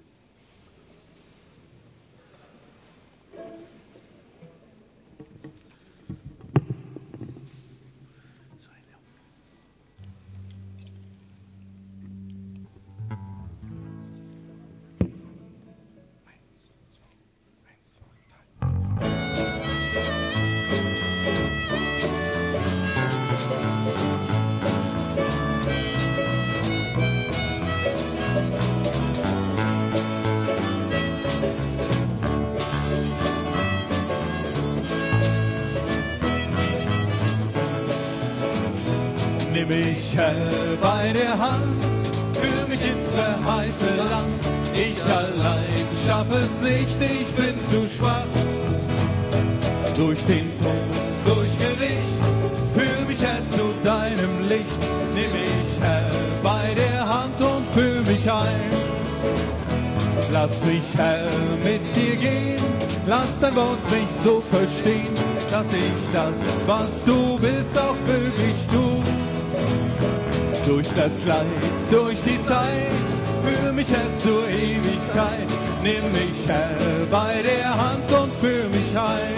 Nimm mich, Herr, bei der Hand, führ mich ins verheißene Land. Ich allein schaff es nicht, ich bin zu schwach. Durch den Tod, durch Gericht, führ mich, Herr, zu deinem Licht. Nimm mich, Herr, bei der Hand und führ mich ein. Lass mich, Herr, mit dir gehen, lass dein Wort mich so verstehen, dass ich das, was du bist, auch wirklich tu. Durch das Leid, durch die Zeit, führ mich, Herr, zur Ewigkeit. Nimm mich, Herr, bei der Hand und führ mich ein.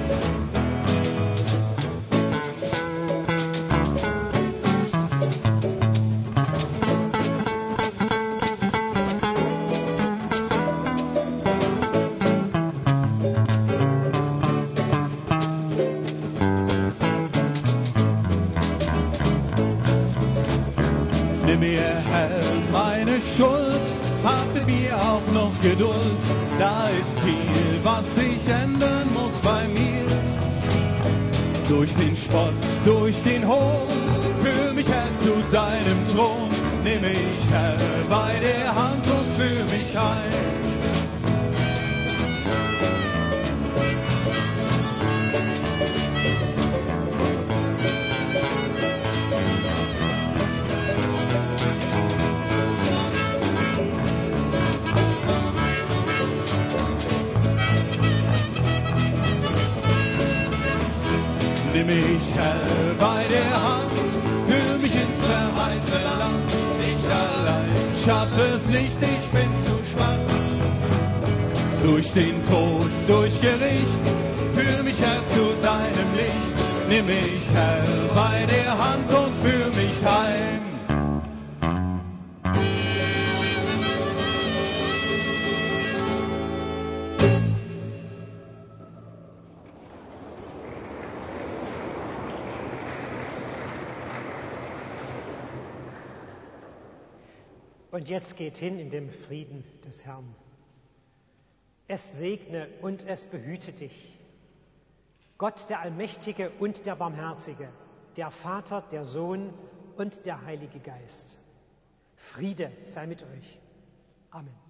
Nimm mir, Herr, meine Schuld, hab mit mir auch noch Geduld. Da ist viel, was sich ändern muss bei mir. Durch den Spott, durch den Hohn, führ mich, Herr, zu deinem Thron. Nimm mich, Herr, bei der Hand und führ mich ein. Nimm mich, Herr, bei der Hand, führ mich ins verheißene Land. Ich allein schaffe es nicht, ich bin zu schwach. Durch den Tod, durch Gericht, führ mich, Herr, zu deinem Licht. Nimm mich, Herr, bei der Hand und führ mich heim. Und jetzt geht hin in dem Frieden des Herrn. Es segne und es behüte dich. Gott, der Allmächtige und der Barmherzige, der Vater, der Sohn und der Heilige Geist. Friede sei mit euch. Amen.